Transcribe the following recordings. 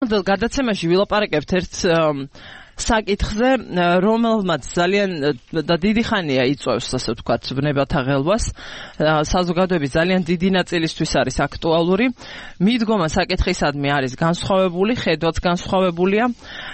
გადაცემაში ვილაპარაკებთ ერთ საკითხზე, რომელმაც ძალიან და დიდი ხანია იწვევს, ასე ვთქვათ, ბნებათა ღელვას. საზოგადოების ძალიან დიდი ნაწილისთვის არის აქტუალური. მიდგომა საკითხისადმი არის განსხვავებული, ხედვაც განსხვავებულია.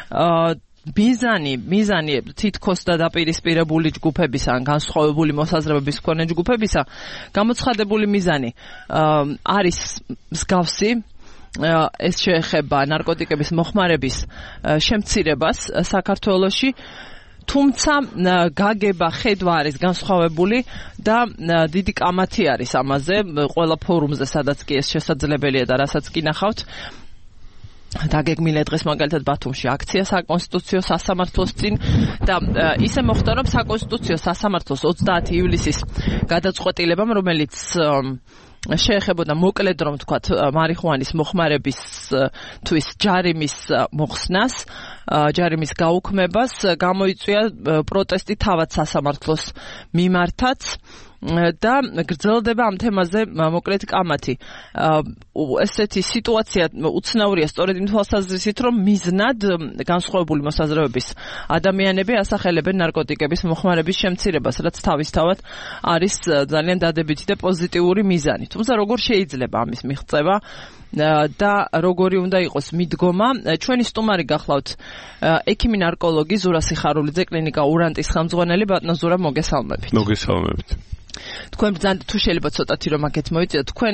მიზანი თითქოს და დაპირისპირებული ჯგუფებისა, ან განსხვავებული მოსაზრებების მქონე ჯგუფებისა, გამოცხადებული მიზანი არის მსგავსი. ეს შეეხება ნარკოტიკების მოხმარების შემცირებას საქართველოში, თუმცა გაგება, ხედვა არის განსხვავებული და დიდი კამათი არის ამაზე, ყველა ფორუმზე, სადაც კი ეს შესაძლებელია და რასაც კი ნახავთ. დაგეგმილა დღეს მაგალითად ბათუმში აქცია საკონსტიტუციო სასამართლოს წინ და ისე მოხდა, რომ საკონსტიტუციო სასამართლოს 30 ივლისის გადაწყვეტილებამ, რომელიც შეეხებოდა მოკლედ რომ თქვათ მარიხუანის მოხმარებისთვის ჯარიმის მოხსნას, ჯარიმის გაუქმებას, გამოიწვია პროტესტი თავად სასამართლოს მიმართაც და გრძელდება ამ თემაზე მოკლედ კამათი. ესეთი სიტუაცია უცნაურია სწორედ იმ თვალსაზრისით, რომ მიზნად განსხვავებული მოსაზრებების ადამიანები ასახელებენ ნარკოტიკების მოხმარების შემცირებას, რაც თავისთავად არის ძალიან დადებითი და პოზიტიური მიზანი. თუმცა როგორ შეიძლება ამის მიღწევა და როგორი უნდა იყოს მიდგომა? ჩვენი სტუმარი გახლავთ ექიმი ნარკოლოგი ზურა სიხარულიძე, კლინიკა ურანტის ხელმძღვანელი. ბატონო ზურა, მოგესალმებით. მოგესალმებით. თქვენ ბრძანდით, თუ შეიძლება ცოტათი რომ აქეთ მოიწიოთ, თქვენ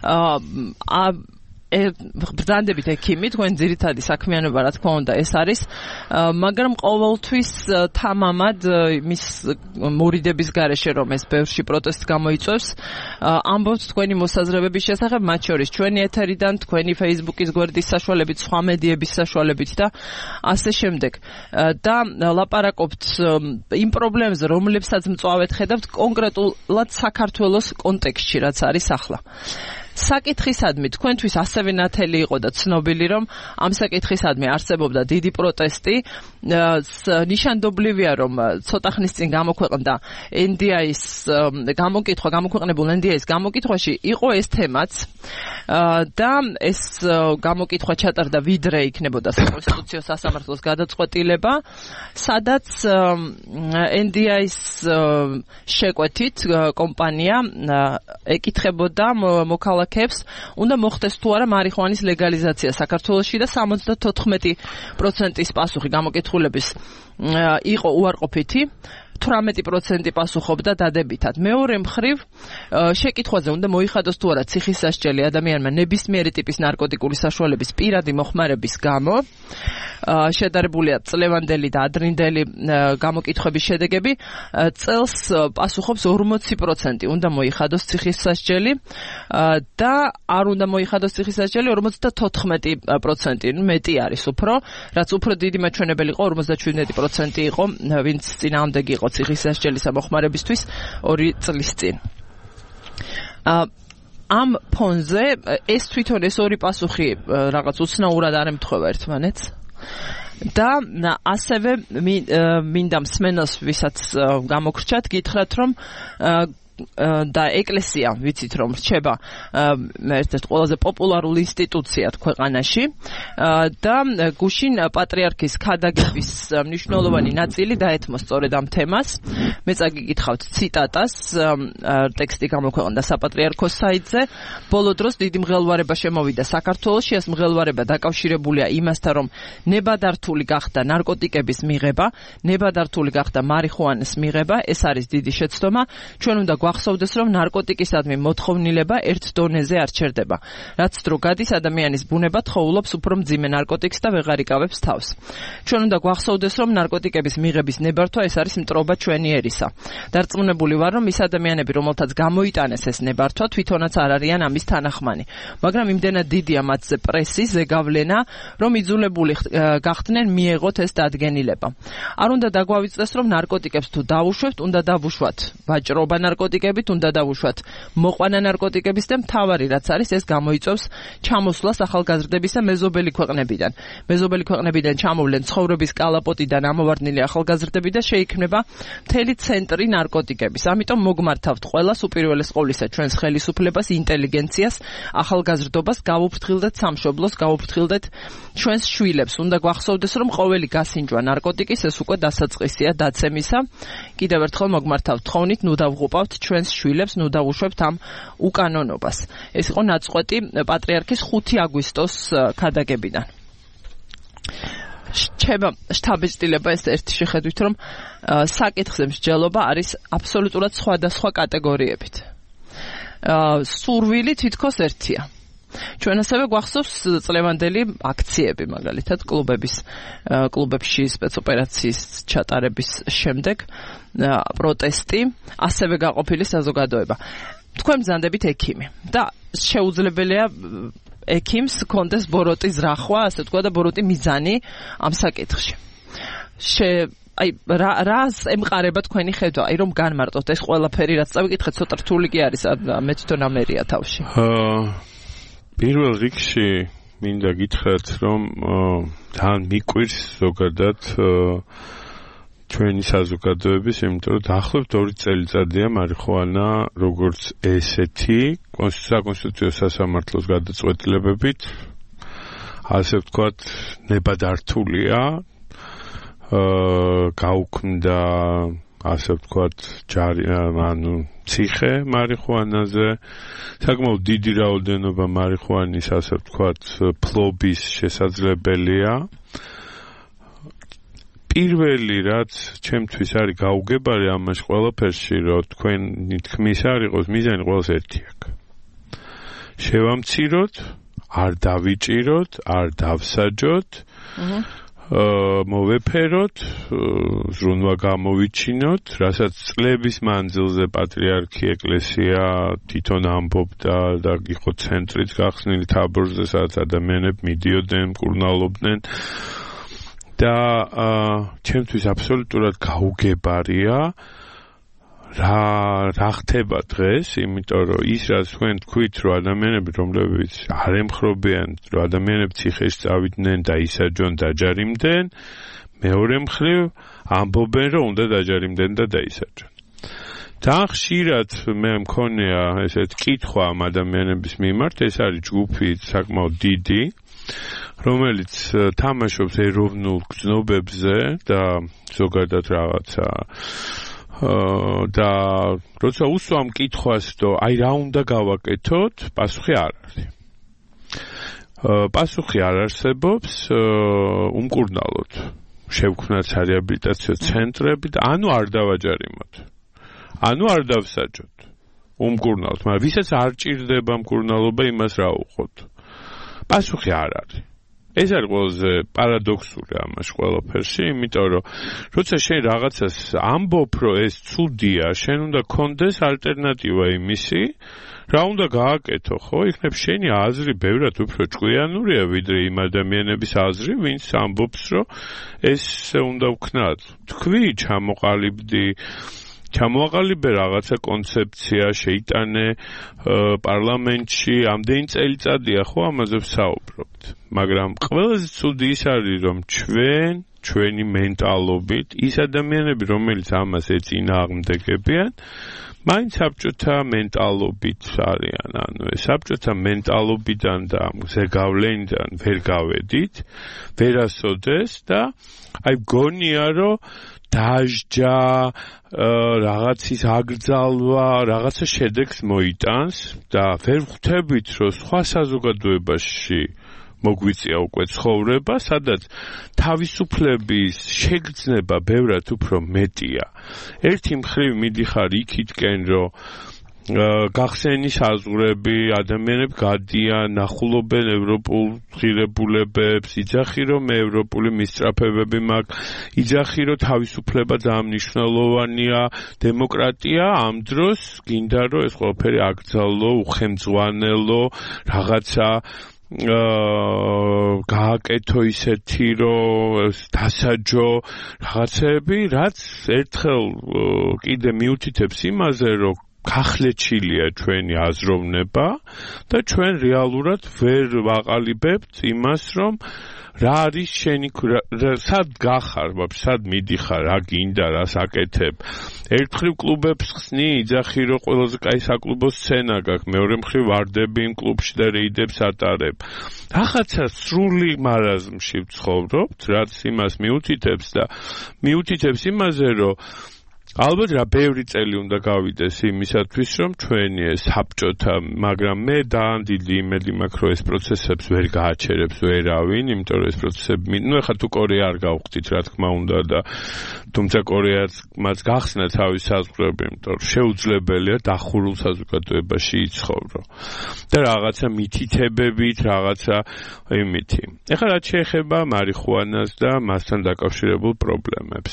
ბრძანდებით ექიმი, თქვენ ძირითადი საქმიანობა რა თქმა უნდა ეს არის, მაგრამ ყოველთვის თამამად მის მორიდების გარეშე რომ ეს ბევრში პროტესტს გამოიწვევს, ამბობთ თქვენი მოსაზრებების შესახებ, მათ შორის ჩვენი ეთერიდან, თქვენი Facebook-ის გვერდის საშუალებით, სხვა მედიების საშუალებით და ასე შემდეგ. და ლაპარაკობთ იმ პრობლემებზე, რომლებსაც მწვავედ ხედავთ კონკრეტულად საქართველოს კონტექსტში, რაც არის ახლა. საკითხისადმი თქვენთვის ასევე ნათელი იყო და ცნობილი, რომ ამ საკითხისადმი არსებობდა დიდი პროტესტი. ნიშანდობლივია, რომ ცოტა ხნის წინ გამოქვეყნდა NDI-ის გამოქვეყნებულ NDI-ის გამოკითხვაში იყო ეს თემაც და ეს გამოკითხვა ჩატარდა ვიდრე იქნებოდა საკონსტიტუციო სასამართლოს გადაწყვეტილება, სადაც NDI-ის შეკვეთით კომპანია ეკითხებოდა მოქალაქეებს, უნდა მოხდეს თუ არა მარიხუანის ლეგალიზაცია საქართველოში და 74%-ის პასუხი გამოკითხულების იყო უარყოფითი. 18% პასუხობდა დადებითად. მეორე მხრივ, შეკითხვაზე უნდა მოიხადოს თუ არა ციხის სასჯელი ადამიანმა ნებისმიერი ტიპის ნარკოტიკული საშუალების პირადი მოხმარების გამო. შედარებულია წლევანდელი და ადრინდელი გამოკითხვების შედეგები. წელს პასუხობს 40% უნდა მოიხადოს ციხის სასჯელი და არ უნდა მოიხადოს ციხის სასჯელი 54%, მეტი არის უფრო, რაც უფრო დიდი მაჩვენებელი იყო 57% იყო, ვინც წინააღმდეგი იყო ციხის სასჯელის მოხმარებისთვის 2 წლის წინ. ამ ფონზე ეს თვითონ ეს ორი პასუხი რაღაც უცნაურად არ ემთხვევა ერთმანეთს და ასევე მინდა მსმენელს, ვისაც გამოგრჩათ, გითხრათ, რომ და ეკლესია, ვიცით რომ რჩება ერთ-ერთ ყველაზე პოპულარული ინსტიტუცია ქვეყანაში და გუშინ პატრიარქის ქადაგების მნიშვნელოვანი ნაწილი დაეთმო სწორედ ამ თემას. მე წაგიკითხავთ ციტატას, ტექსტი გამოქვეყნდა საპატრიარქოს საიტზე. ბოლო დროს დიდი მღელვარება შემოვიდა საქართველოში. ეს მღელვარება დაკავშირებულია იმასთან, რომ ნებადართული გახდა ნარკოტიკების მიღება, ნებადართული გახდა მარიხუანის მიღება. ეს არის დიდი შეცდომა. ჩვენ უნდა გვახსოვდეს, რომ ნარკოტიკისადმი მოთხოვნილება ერთ დონეზე არ ჩერდება. რაც დრო გადის, ადამიანის ბუნება თხოვლობს უფრო მძიმე ნარკოტიკს და ვეღარ იკავებს თავს. ჩვენ უნდა გვახსოვდეს, რომ ნარკოტიკების მიღების ნებართვა ეს არის მტრობა ჩვენი ერისა. დარწმუნებული ვარ, რომ ის ადამიანები, რომელთაც გამოიტანეს ეს ნებართვა, თვითონაც არ არიან ამის თანახმანი. მაგრამ იმდენად დიდია მათზე პრესი, ზეგავლენა, რომ იძულებული გახდნენ მიეღოთ ეს დადგენილება. არ უნდა დაგვავიწყდეს, რომ ნარკოტიკებს თუ დავუშვებთ, უნდა დავუშვათ ვაჭრობა ნარკოტიკებით, უნდა დავუშვათ მოყვანა ნარკოტიკების და მთავარი რაც არის, ეს გამოიწვევს ჩამოსვლას ახალგაზრდებისა მეზობელი ქვეყნებიდან. მეზობელი ქვეყნებიდან ჩამოვლენ ცხოვრების კალაპოტიდან ამოვარდნილი ახალგაზრდები და შეიქმნება მთელი ცენტრი ნარკოტიკების. ამიტომ მოგმართავთ ყველას, უპირველეს ყოვლისა ჩვენს ხელისუფლებას, ინტელიგენციას, ახალგაზრდობას, გავუფრთხილდეთ სამშობლოს, გავუფრთხილდეთ ჩვენს შვილებს უნდა გვახსოვდეს, რომ ყოველი გასინჯვა ნარკოტიკის ეს უკვე დასაწყისია დაცემისა. კიდევ ერთხელ მოგმართავთ თხოვნით, ნუ დავღუპავთ ჩვენს შვილებს, ნუ დავუშვებთ ამ უკანონობას. ეს იყო ნაწყვეტი პატრიარქის 5 აგვისტოს ქადაგებიდან. შეება შთაბეჭდილება ეს ერთი შეხედვით, რომ საკითხზე მსჯელობა არის აბსოლუტურად სხვადასხვა კატეგორიებით. სურვილი თითქოს ერთია. ჩვენ ასევე გვახსოვს წლევანდელი აქციები, მაგალითად კლუბებში სპეცოპერაციის ჩატარების შემდეგ პროტესტი, ასევე გაყოფილი საზოგადოება. თქვენ ბრძანდებით ექიმი და შეუძლებელია ექიმს კონდეს ბოროტი ზრახვა, ასე თქვა და ბოროტი მიზანი ამ საკითხში. აი რას ემყარება თქვენი ხედვა, აი რომ განმარტოთ ეს ყველაფერი, რაც წავიკითხეთ, ცოტა რთული კი არის, მე თვითონ ამერია თავში. პირველ რიგში მინდა გითხრათ, რომ თან მიყვირს ზოგადად ჩვენი საზოგადოების, იმიტომ რომ დაახლოებით 2 წელიწადია მარიხუანა როგორც ესეთი საკონსტიტუციო სასამართლოს გადაწყვეტილებებით, ასე ვთქვათ, ნებადართულია, გაუქმდა, ასე ვთქვათ, ციხე მარიხუანაზე, საკმაოდ დიდი რაოდენობა მარიხუანის, ასე ვთქვათ, ფლობის შესაძლებელია. პირველი რაც ჩემთვის არის გაუგებარი ამაში ყველაფერში, რომ თქვენი თქმის არ იყოს, მიზანი ყველას ერთი აქვს. შევამციროთ, არ დავიჭიროთ, არ დავსაჯოთ, მოვეფეროთ, ზრუნვა გამოვიჩინოთ, რასაც წლების მანძილზე პატრიარქი ეკლესია თვითონ ამბობდა და იყო ცენტრიც გახსნილი თაბორზე, სადაც ადამიანები მიდიოდნენ, მკურნალობდნენ. და ჩემთვის აბსოლუტურად გაუგებარია რა ხდება დღეს, იმიტომ რომ ის რაც თქვენ თქვით, რომ ადამიანები, რომლებიც არ ემხრობიან, რომ ადამიანები ციხეში წავიდნენ და ისაჯონ, დაჯარიმდნენ, მეორე მხრივ ამბობენ, რომ უნდა დაჯარიმდნენ და დაისაჯონ. და ხშირად მე მქონია ესეთ კითხვა ამ ადამიანების მიმართ, ეს არის ჯგუფი საკმაოდ დიდი, რომელიც თამაშობს ეროვნულ გზნობებზე და ზოგადად რაღაცა და როცა უსვამ კითხვას, რომ აი რა უნდა გავაკეთოთ, პასუხი არ არის. პასუხი არ არსებობს, უმკურნალოდ. შევქმნათ რეაბილიტაციო ცენტრები და ანუ არ დავაჯარიმოთ. ანუ არ დავსაჯოთ. უმკურნალოდ, მაგრამ ვისაც არ ჭირდება მკურნალობა, იმას რა უყოთ? პასუხი არ არის. ეს არის ყველაზე პარადოქსული ამაში ყველაფერში, იმიტომ რომ როცა შენ რაღაცას ამბობ, რომ ეს ცუდია, შენ უნდა გქონდეს ალტერნატივა იმისი, რა უნდა გააკეთო, ხო? იქნებ შენი აზრი ბევრად უფრო ჭკვიანურია, ვიდრე იმ ადამიანების აზრი, ვინც ამბობს, რომ ესე უნდა ვქნათ. თქვი, ჩამოაყალიბე რაღაცა კონცეფცია, შეიტანე პარლამენტში, ამდენი წელიწადია ხო ამაზე ვსაუბრობთ. მაგრამ ყველაზე ცუდი ის არის, რომ ჩვენი მენტალობით ის ადამიანები, რომელიც ამას ეწინააღმდეგებიან, მაინც საბჭოთა მენტალობით არიან, ანუ საბჭოთა მენტალობიდან და ზეგავლენიდან ვერ გავედით, ვერასოდეს და აი გონია, რომ დაჟჯა, რაღაცის აკრძალვა, რაღაცა შედეგს მოიტანს და ვერ ხვდებით, რომ სხვა საზოგადოებაში მოგვიწია უკვე ცხოვრება, სადაც თავისუფლების შეგრძნება ბევრად უფრო მეტია. ერთი მხრივ მიდიხარ იქითკენ, რომ გახსენის აზღვრები, ადამიანები გადიან, ნახულობენ ევროპულ ღირებულებებს, იძახი რომ ევროპული მისწრაფებები მაქვს, იძახი რომ თავისუფლება ძალიან მნიშვნელოვანია, დემოკრატია, ამ დროს გინდა რომ ეს ყველაფერი აკრძალო, უხემძღვანელო, რაღაცა გააკეთო ისეთი, რომ დასაჯო რაღაცები, რაც ერთხელ კიდე მიუთითებს იმაზე, რომ გახლეჩილია ჩვენი აზროვნება და ჩვენ რეალურად ვერ ვაყალიბებთ იმას, რომ რა არის შენი სად გახარ, სად მიდიხარ, რა გინდა, რას აკეთებ. ერთხელ კლუბებს ხსნი, იძახი რომ ყველაზე კაი საკლუბო სცენა გაქვს, მეორე მხრივ ვარდები იმ კლუბში და რეიდებს ატარებ. რაღაცა სრული მარაზმში ვცხოვრობთ, რაც იმას მიუთითებს იმაზე, რომ ალბათ რა ბევრი წელი უნდა გავიდეს იმისათვის, რომ ჩვენი ეს საბჭოთა, მაგრამ მე ძალიან დიდი იმედი მაქვს, რომ ეს პროცესებს ვერ გააჩერებს ვერავინ, იმიტომ რომ ეს პროცესები, ეხლა თუ კორეა არ გავხდით, რა თქმა უნდა და თუმცა კორეაც მას გახსნა თავის საზღვრები, იმიტომ რომ შეუძლებელია დახურულ საზოგადოებაში იცხოვრო. და რაღაცა მითითებებით, რაღაცა იმითი. ეხლა რაც შეეხება მარიხუანას და მასთან დაკავშირებულ პრობლემებს.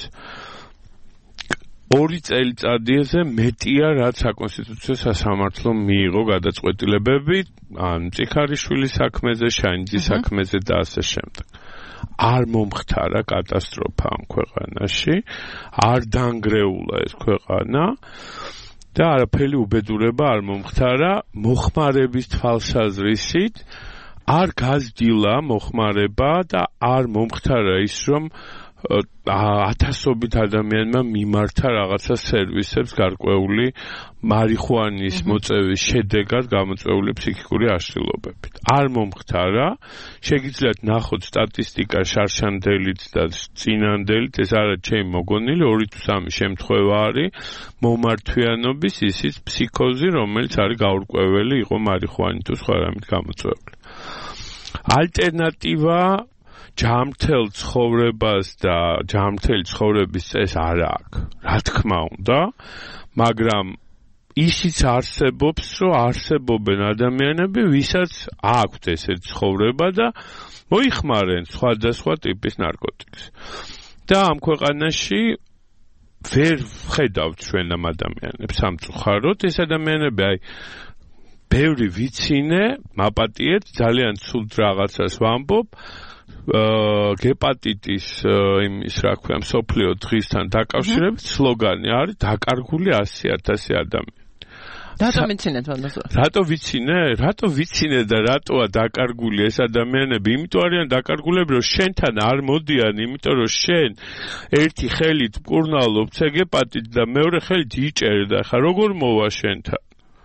2 წელიწადიაზე მეტია, რაც საკონსტიტუციო სასამართლო მიიღო გადაწყვეტილებები, ან მწიქარიშვილის საქმეზე, შანიძის საქმეზე და ასე შემდეგ. არ მომხდარა კატასტროფა ამ ქვეყანაში, არ დანგრეულა ეს ქვეყანა და არაფერი უბედურება არ მომხდარა მოხმარების თვალსაზრისით, არ გაზრდილა მოხმარება და არ მომხდარა ის, რომ ათასობით ადამიანმა მიმართა რაღაცა სერვისებს გარკვეული მარიხუანის მოწევის შედეგად გამოწვეული ფსიქიკური აშლილობებით. არ მომხდარა, შეგიძლიათ ნახოთ სტატისტიკა შარშანდელით და წინანდელით, ეს არა ჩემი მოგონილი, 2 თუ 3 შემთხვევა არის მომართვიანობის ისიც ფსიქოზი, რომელიც არის გაურკვეველი იყო მარიხუანით თუ სხვა რამით გამოწვეული. ალტერნატივა ჯამრთელ ცხოვრებას და ჯამრთელი ცხოვრების წესს არ აქვს. რა თქმა უნდა, მაგრამ ისიც არსებობს, რომ არსებობენ ადამიანები, ვისაც აქვთ ესეთი ცხოვრება და მოიხმარენ სხვადასხვა ტიპის ნარკოტიკს. და ამ ქვეყანაში ვერ ხედავთ ჩვენ ამ ადამიანებს სამწუხაროდ, ეს ადამიანები ბევრი ვიცინე, მაპატიეთ, ძალიან ცუდ რაღაცას ვამბობ, გეპატიტის იმის რა ქვია მსოფლიო დღისთან დაკავშირებით სლოგანი არის დაკარგული 100,000 ადამიანი. რატო ვიცინეთ მაგას? რატო ვიცინე და რატოა დაკარგული ეს ადამიანები? იმიტომ არიან დაკარგულები, რომ შენთან არ მოდიან, იმიტომ რომ შენ ერთი ხელით მკურნალობ ცეგეპატიტ და მეორე ხელით იჭერ და ხა როგორ მოვა შენთან?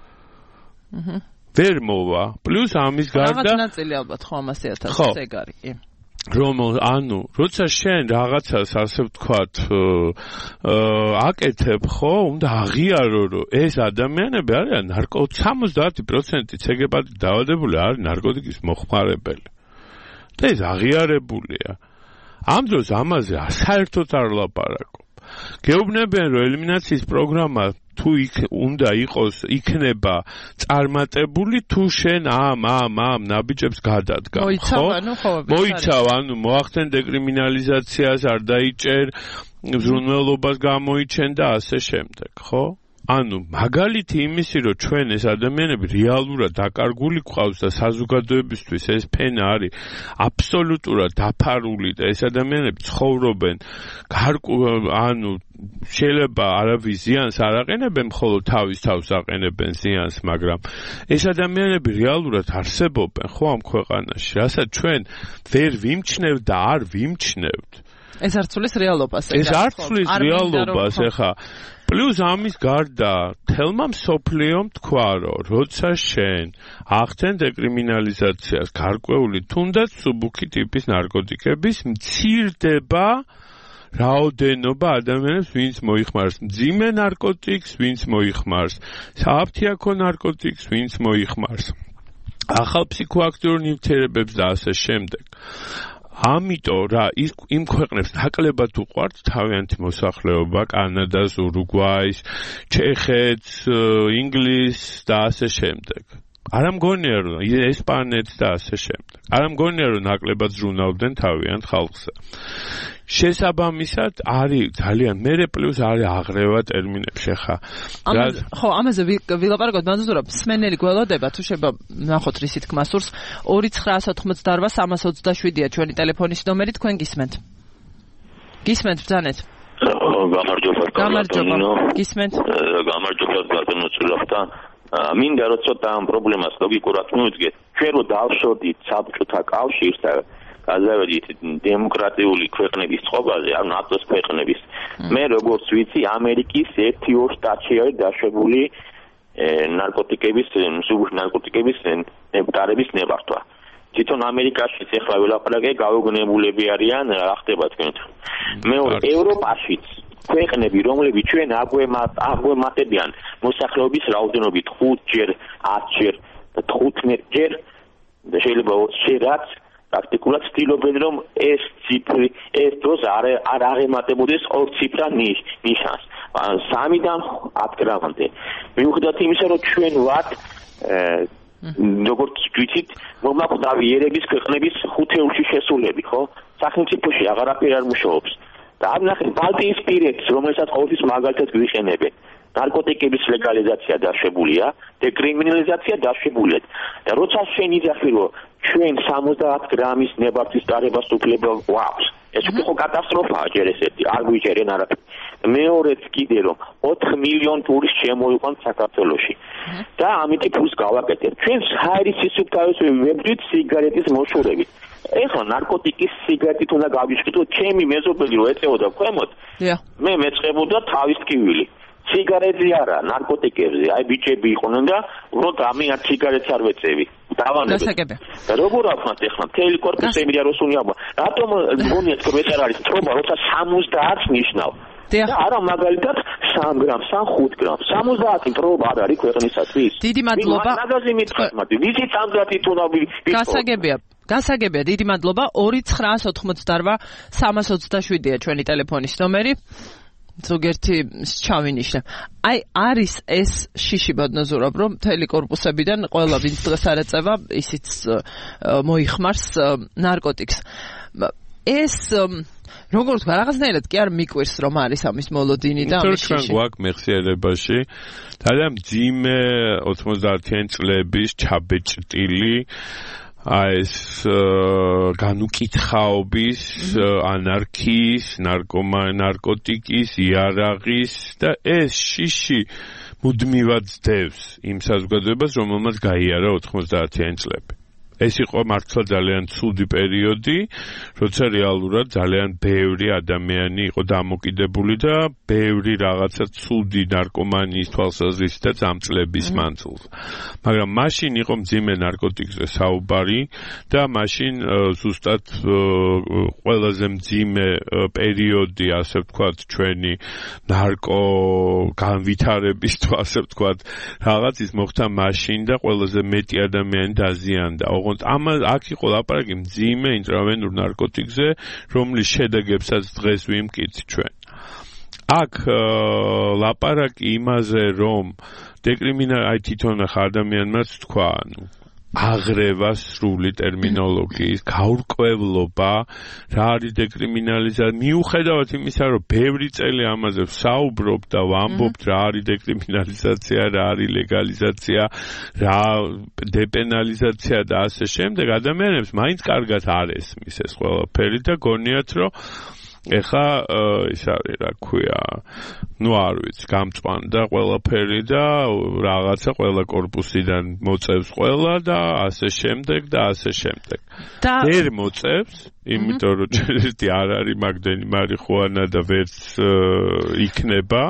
ვერ მოვა. პლუს ამის გარდა რაღაც ნაწილი ალბათ ხო 100,000 ეგარი, კი. როცა შენ რაღაცას ასე ვთქვათ აკეთებ, ხო, უნდა აღიარო, რომ ეს ადამიანები არიან 70% ცეგეპატით დაავადებული არის ნარკოტიკის მოხმარებელი. და ეს აღიარებულია. ამ დროს ამაზე საერთოდ არ ლაპარაკობ. გეუბნებიან, რომ ელიმინაციის პროგრამა თუ უნდა იყოს, იქნება წარმატებული, თუ შენ ამ ნაბიჯებს გადადგა, ხო? მოიცავ, მოახდენ დეკრიმინალიზაციას, არ დაიჭერ, ზრუნველობას გამოიჩენ და ასე შემდეგ, ხო? მაგალითი იმისი, რომ ჩვენ ეს ადამიანები რეალურად დაკარგული გვყავს და საზოგადოებისთვის ეს ფენა არის აბსოლუტურად დაფარული და ეს ადამიანები ცხოვრობენ შეიძლება არავის ზიანს არ აყენებენ, მხოლოდ თავის თავს აყენებენ ზიანს, მაგრამ ეს ადამიანები რეალურად არსებობენ ხო ამ ქვეყანაში, რასაც ჩვენ ვერ ვიმჩნევთ და არ ვიმჩნევთ. ეს არ ცვლის რეალობას. ეს არ ცვლის რეალობას, ეხა პლუს ამის გარდა თელმა მსოფლიომ თქვა, რომ როცა შენ ახდენ დეკრიმინალიზაციას გარკვეული თუნდაც სუბუქი ტიპის ნარკოტიკების მცირდება რაოდენობა ადამიანებს, ვინც მოიხმარს მძიმე ნარკოტიკს, ვინც მოიხმარს სააფთიაქო ნარკოტიკს, ვინც მოიხმარს ახალ ფსიქოაქტიურ ნივთიერებებს და ასე შემდეგ. ამიტომ რა იმ ქვეყნებს ნაკლებად უყვართ თავიანთი მოსახლეობა, კანადას, ურუგვაის, ჩეხეთს, ინგლისს და ასე შემდეგ. არ ამგონია რომ ესპანეთს და ასე შემდეგ. არ ამგონია რომ ნაკლებად ზრუნავდნენ თავიანთ ხალხზე. შესაბამისად არის ძალიან მერე პლუს არის აღრევა ტერმინებში ხა. ხო, ამაზე ვილაპარაკოთ, მანძურა მსმენელი გველოდება, თუ შეიძლება ნახოთ რისი თქმა სურს. 2988-327-ია ჩვენი ტელეფონის ნომერი, თქვენ გისმენთ. გისმენთ ბრძანეთ. გამარჯობა გისმენთ გამარჯობა ბატონო ცულახტა მინდა რომ ცოტა ამ პრობლემას ლოგიკურად მოვიძგეთ ჩვენ რო დავშორდით საბჭოთა კავშირს და გადავედით დემოკრატიული ქვეყნების წყობაზე ანუ ნატოს ქვეყნების მე როგორც ვიცი ამერიკის 1-2 შტატში არის დაშვებული ნარკოტიკების ნებტარების ნებართვა თვითონ ამერიკაში ეხლა ველაპარაკე გაუგნებულები არიან რა ხდება თქვენთან მეორე ევროპაშიც ქვეყნები რომლებიც ჩვენ აგვემატებიან მოსახლეობის რაოდენობით 5-ჯერ 10-ჯერ 15-ჯერ და შეიძლება 20-ჯერაც პრაქტიკულად ცდილობენ რომ ეს ციფრი ეს დროს არ აღემატებოდეს ორ ციფრა ნიშანს 3-დან 10 გრამამდე მიუხედავად იმისა რომ ჩვენ ვართ როგორც ვთქვით მომაკვდავი ერების ქვეყნების 5-ში შესულები ხო სახელმწიფოში აღარაფერი არ მუშაობს და ამ ნახეთ ბალტიისპირეთს რომელსაც ყოველთვის მაგალითად გვიხენებენ ნარკოტიკების ლეგალიზაცია დაშვებულია დეკრიმინალიზაცია დაშვებულია და როცა შენ იძახი რომ ჩვენ 70 გრამის ნებართვის დარებას უფლება გვაქვს ეს უკვე ხო კატასტროფაა ჯერ ესეთი არ გვიჭერენ არაფერი მეორეც კიდე რომ 4 მილიონი ტურისტი შემოიყვანს საქართველოში და ამიტომ ფულს გავაკეთებ ჩვენ საერის სისუფთავეს ვებდით სიგარეტის მოშორებით ეხლა ნარკოტიკის სიგარეტით უნდა გავიშკიდო ჩემი მეზობელი რო ეწეოდა ქვემოთ მე მეწყებოდა თავის ტკივილი სიგარეტი არა ნარკოტიკებზე აი ბიჭები იყვნენ და უბრალოდ ამიან სიგარეტს არ ვეწევი დავანებე და როგორ ახმათ ეხლა მთელი კორპუსი ემირია როსუნია რატომ გონიათ რომ ეს არ არის თრობა როცა 70-ს ნიშნავ და არა მაგალითად 3 გრამ 5 გრამ 70 თრობა არ არის ქვეყნისათვის დიდი მადლობა მაგაზი მითხრათ მათი ვიცი 70 თუნავი გასაგებია დიდი მადლობა 2988327-ია ჩვენი ტელეფონის ნომერი ზოგერთი ჩავინიშნე. აი არის ეს შიში ბადნაზურობ რომ მთელი კორპუსებიდან ყველა ვინც დღეს არ ეწევა ისიც მოიხმარს ნარკოტიკს. ეს როგორ თქვა რაღაცნაირად კი არ მიკვირს რომ არის ამის მოლოდინი და ამის შიში. ჩვენ გვაქვს მეხსიერებაში ძალიან მძიმე 90-იან წლების ჩაბეჭდილი ეს განუკითხაობის, ანარქიის, ნარკოტიკის, იარაღის და ეს შიში მუდმივად ძდევს იმ საზოგადოებას, რომელმაც გაიარა 90-იანი წლები. ეს იყო მართლა ძალიან ცუდი პერიოდი, როცა რეალურად ძალიან ბევრი ადამიანი იყო დამოკიდებული და ბევრი რაღაცა ცუდი ნარკომანიის თვალსაზრისით და წამწლების მანძილზე. მაგრამ მაშინ იყო მძიმე ნარკოტიკზე საუბარი და მაშინ ზუსტად ყველაზე მძიმე პერიოდი, ასე ვთქვათ, ჩვენი ნარკო განვითარების ასე ვთქვათ, რაღაც ის მოხდა მაშინ და ყველაზე მეტი ადამიანი დაზიანდა. აქ იყო ლაპარაკი მძიმე ინტრავენურ ნარკოტიკზე, რომლის შედეგებსაც დღეს ვიმკით ჩვენ. აქ ლაპარაკი იმაზე, რომ აი თვითონ ადამიანმაც თქვა, აღრევა სრული ტერმინოლოგიის, გაურკვევლობა, რა არის დეკრიმინალიზაცია, მიუხედავად იმისა, რომ ბევრი წელი ამაზე ვსაუბრობ და ვამბობ, რა არის დეკრიმინალიზაცია, რა არის ლეგალიზაცია, რა დეპენალიზაცია და ასე შემდეგ, ადამიანებს მაინც კარგად არ ესმის ეს ყველაფერი და გონიათ, რომ ეხა ის არის რა ქვია არ ვიცი გამწვანდა ყველაფერი და რაღაცა ყველა კორპუსიდან მოწევს ყველა და ასე შემდეგ ვერ მოწევს იმიტომ რომ ჯერჯერობით არ არის მაგდენი მარიხუანა და ვერც იქნება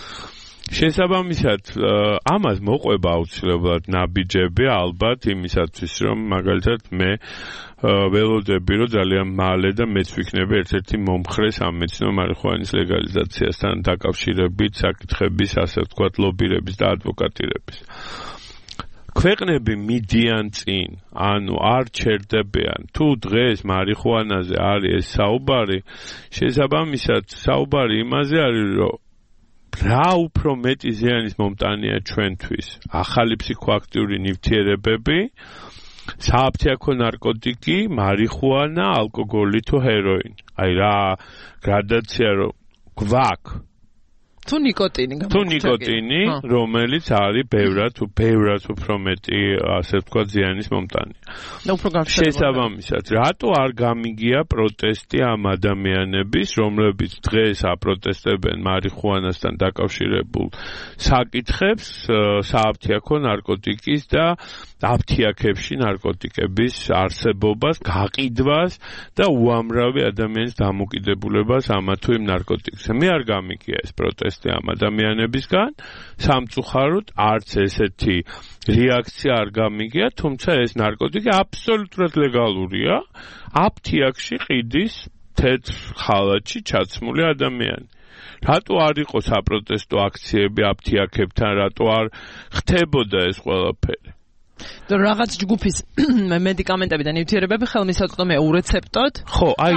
შესაბამისად ამას მოყვება აუცილებლად ნაბიჯები ალბათ იმისათვის რომ მაგალითად მე ველოდები რომ ძალიან მალე და მეც ვიქნები ერთ-ერთი მომხრე სამეცნიერო მარიხუანის ლეგალიზაციასთან დაკავშირებით საკითხების ასე ვთქვათ ლობირების და ადვოკატირების ქვეყნები მიდიან წინ ანუ არ ჩერდებიან თუ დღეს მარიხუანაზე არის ეს საუბარი შესაბამისად საუბარი იმაზე არის რომ რა უფრო მეტი ზიანის მომტანია ჩვენთვის ახალი ფსიქოაქტიური ნივთიერებები სააფთიაქო ნარკოტიკი მარიხუანა ალკოგოლი თუ ჰეროინი აი რა გრადაცია რომ გვაქვს თუ ნიკოტინი, რომელიც არის ბევრად უფრო მეტი, ასე ვთქვათ, ზიანის მომტანი. და უფრო გავრცელებული. შესაბამისად, რატო არ გამიგია პროტესტი ამ ადამიანების, რომლებიც დღეს აპროტესტებენ მარიხუანასთან დაკავშირებულ საკითხებს, სააფთიაქო ნარკოტიკის და აფთიაქებში ნარკოტიკების არსებობას, გაყიდვას და უამრავი ადამიანის დამოკიდებულებას ამა თუ იმ ნარკოტიკზე. მე არ გამიგია ეს პროტესტი ამ ადამიანებისგან, სამწუხაროდ არც ესეთი რეაქცია არ გამიგია, თუმცა ეს ნარკოტიკი აბსოლუტურად ლეგალურია. აფთიაქში ყიდის თეთრ ხალათში ჩაცმული ადამიანი. რატო არ იყო საპროტესტო აქციები აფთიაქებთან, რატო არ ხდებოდა ეს ყველაფერი? და რაღაც ჯგუფის მედიკამენტები და ნივთიერებები ხელმისაწვდომია ურეცეპტოდ. ხო, აი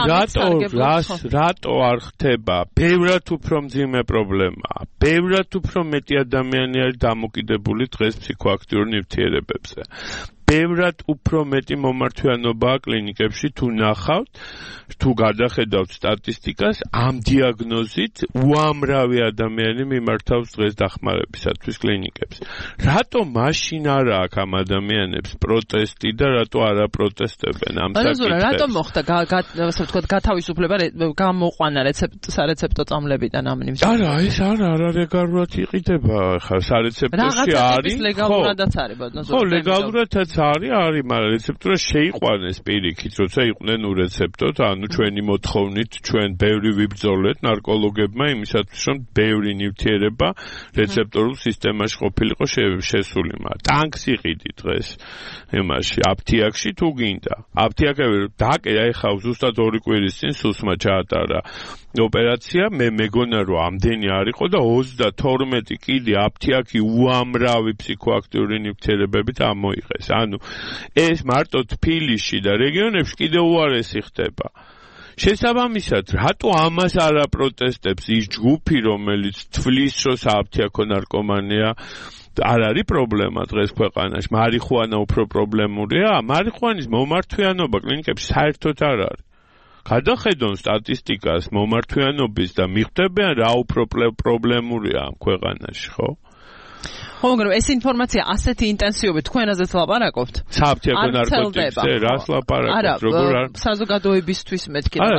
რატო არ ხდება? ბევრად უფრო მძიმე პრობლემაა. ბევრად უფრო მეტი ადამიანი არის დამოკიდებული დღეს ფსიქოაქტიურ ნივთიერებებზე. ბევრად უფრო მეტი მომართვიანობაა კლინიკებში თუ ნახავთ, თუ გადახედავთ სტატისტიკას, ამ დიაგნოზით უამრავი ადამიანი მიმართავს დღეს დახმარებისათვის კლინიკებს. რატო მაშინ არა აქვს ამ ადამიანებს პროტესტი და რატო არა პროტესტებენ ამ საკითხებს? რატო მოხდა ასე ვთქვათ გათავისუფლება გამოყვანა სარეცეპტო წამლებიდან ამ ნივთიერებებს? არა, ეს არა ლეგალურად იყიდება ხა სარეცეპტოში არის. ლეგალურადაც არის, ხო, ლეგალურადაც არის, მაგრამ რეცეპტურა შეიყვანეს პირიქით, როცა იყვნენ ურეცეპტოდ, ანუ ჩვენი მოთხოვნით, ჩვენ ბევრი ვიბრძოლეთ ნარკოლოგებმა იმისათვის, რომ ბევრი ნივთიერება რეცეპტორულ სისტემაში ყოფილიყო შესული, მაგრამ ტანკს იყიდი დღეს იმაში, აფთიაქში თუ გინდა. აფთიაქები ეხა ზუსტად 2 კვირის წინ სუსმა ჩაატარა ოპერაცია, მე მეგონა რომ ამდენი არ იყო და 32 კიდე აფთიაქი უამრავი ფსიქოაქტიური ნივთიერებებით ამოიღეს. ანუ ეს მარტო თბილისში და რეგიონებში კიდე უარესი ხდება. შესაბამისად, რატო ამას არ აპროტესტებს ის ჯგუფი, რომელიც თვლის, რომ სააფთიაქო ნარკომანია არ არის პრობლემა დღეს ქვეყანაში, მარიხუანა უფრო პრობლემურია? მარიხუანის მომართვიანობა კლინიკებში საერთოდ არ არის. გადახედონ სტატისტიკას მომართვიანობის და მიხვდებიან რა უფრო პრობლემურია ამ ქვეყანაში, ხო? ხო, მაგრამ ეს ინფორმაცია ასეთი ინტენსივობით თქვენაზეც ლაპარაკობთ? სააფთიაქო ნარკოტიკზე რას ლაპარაკობთ? როგორ არ საზოგადოებისთვის მეთქი. არა,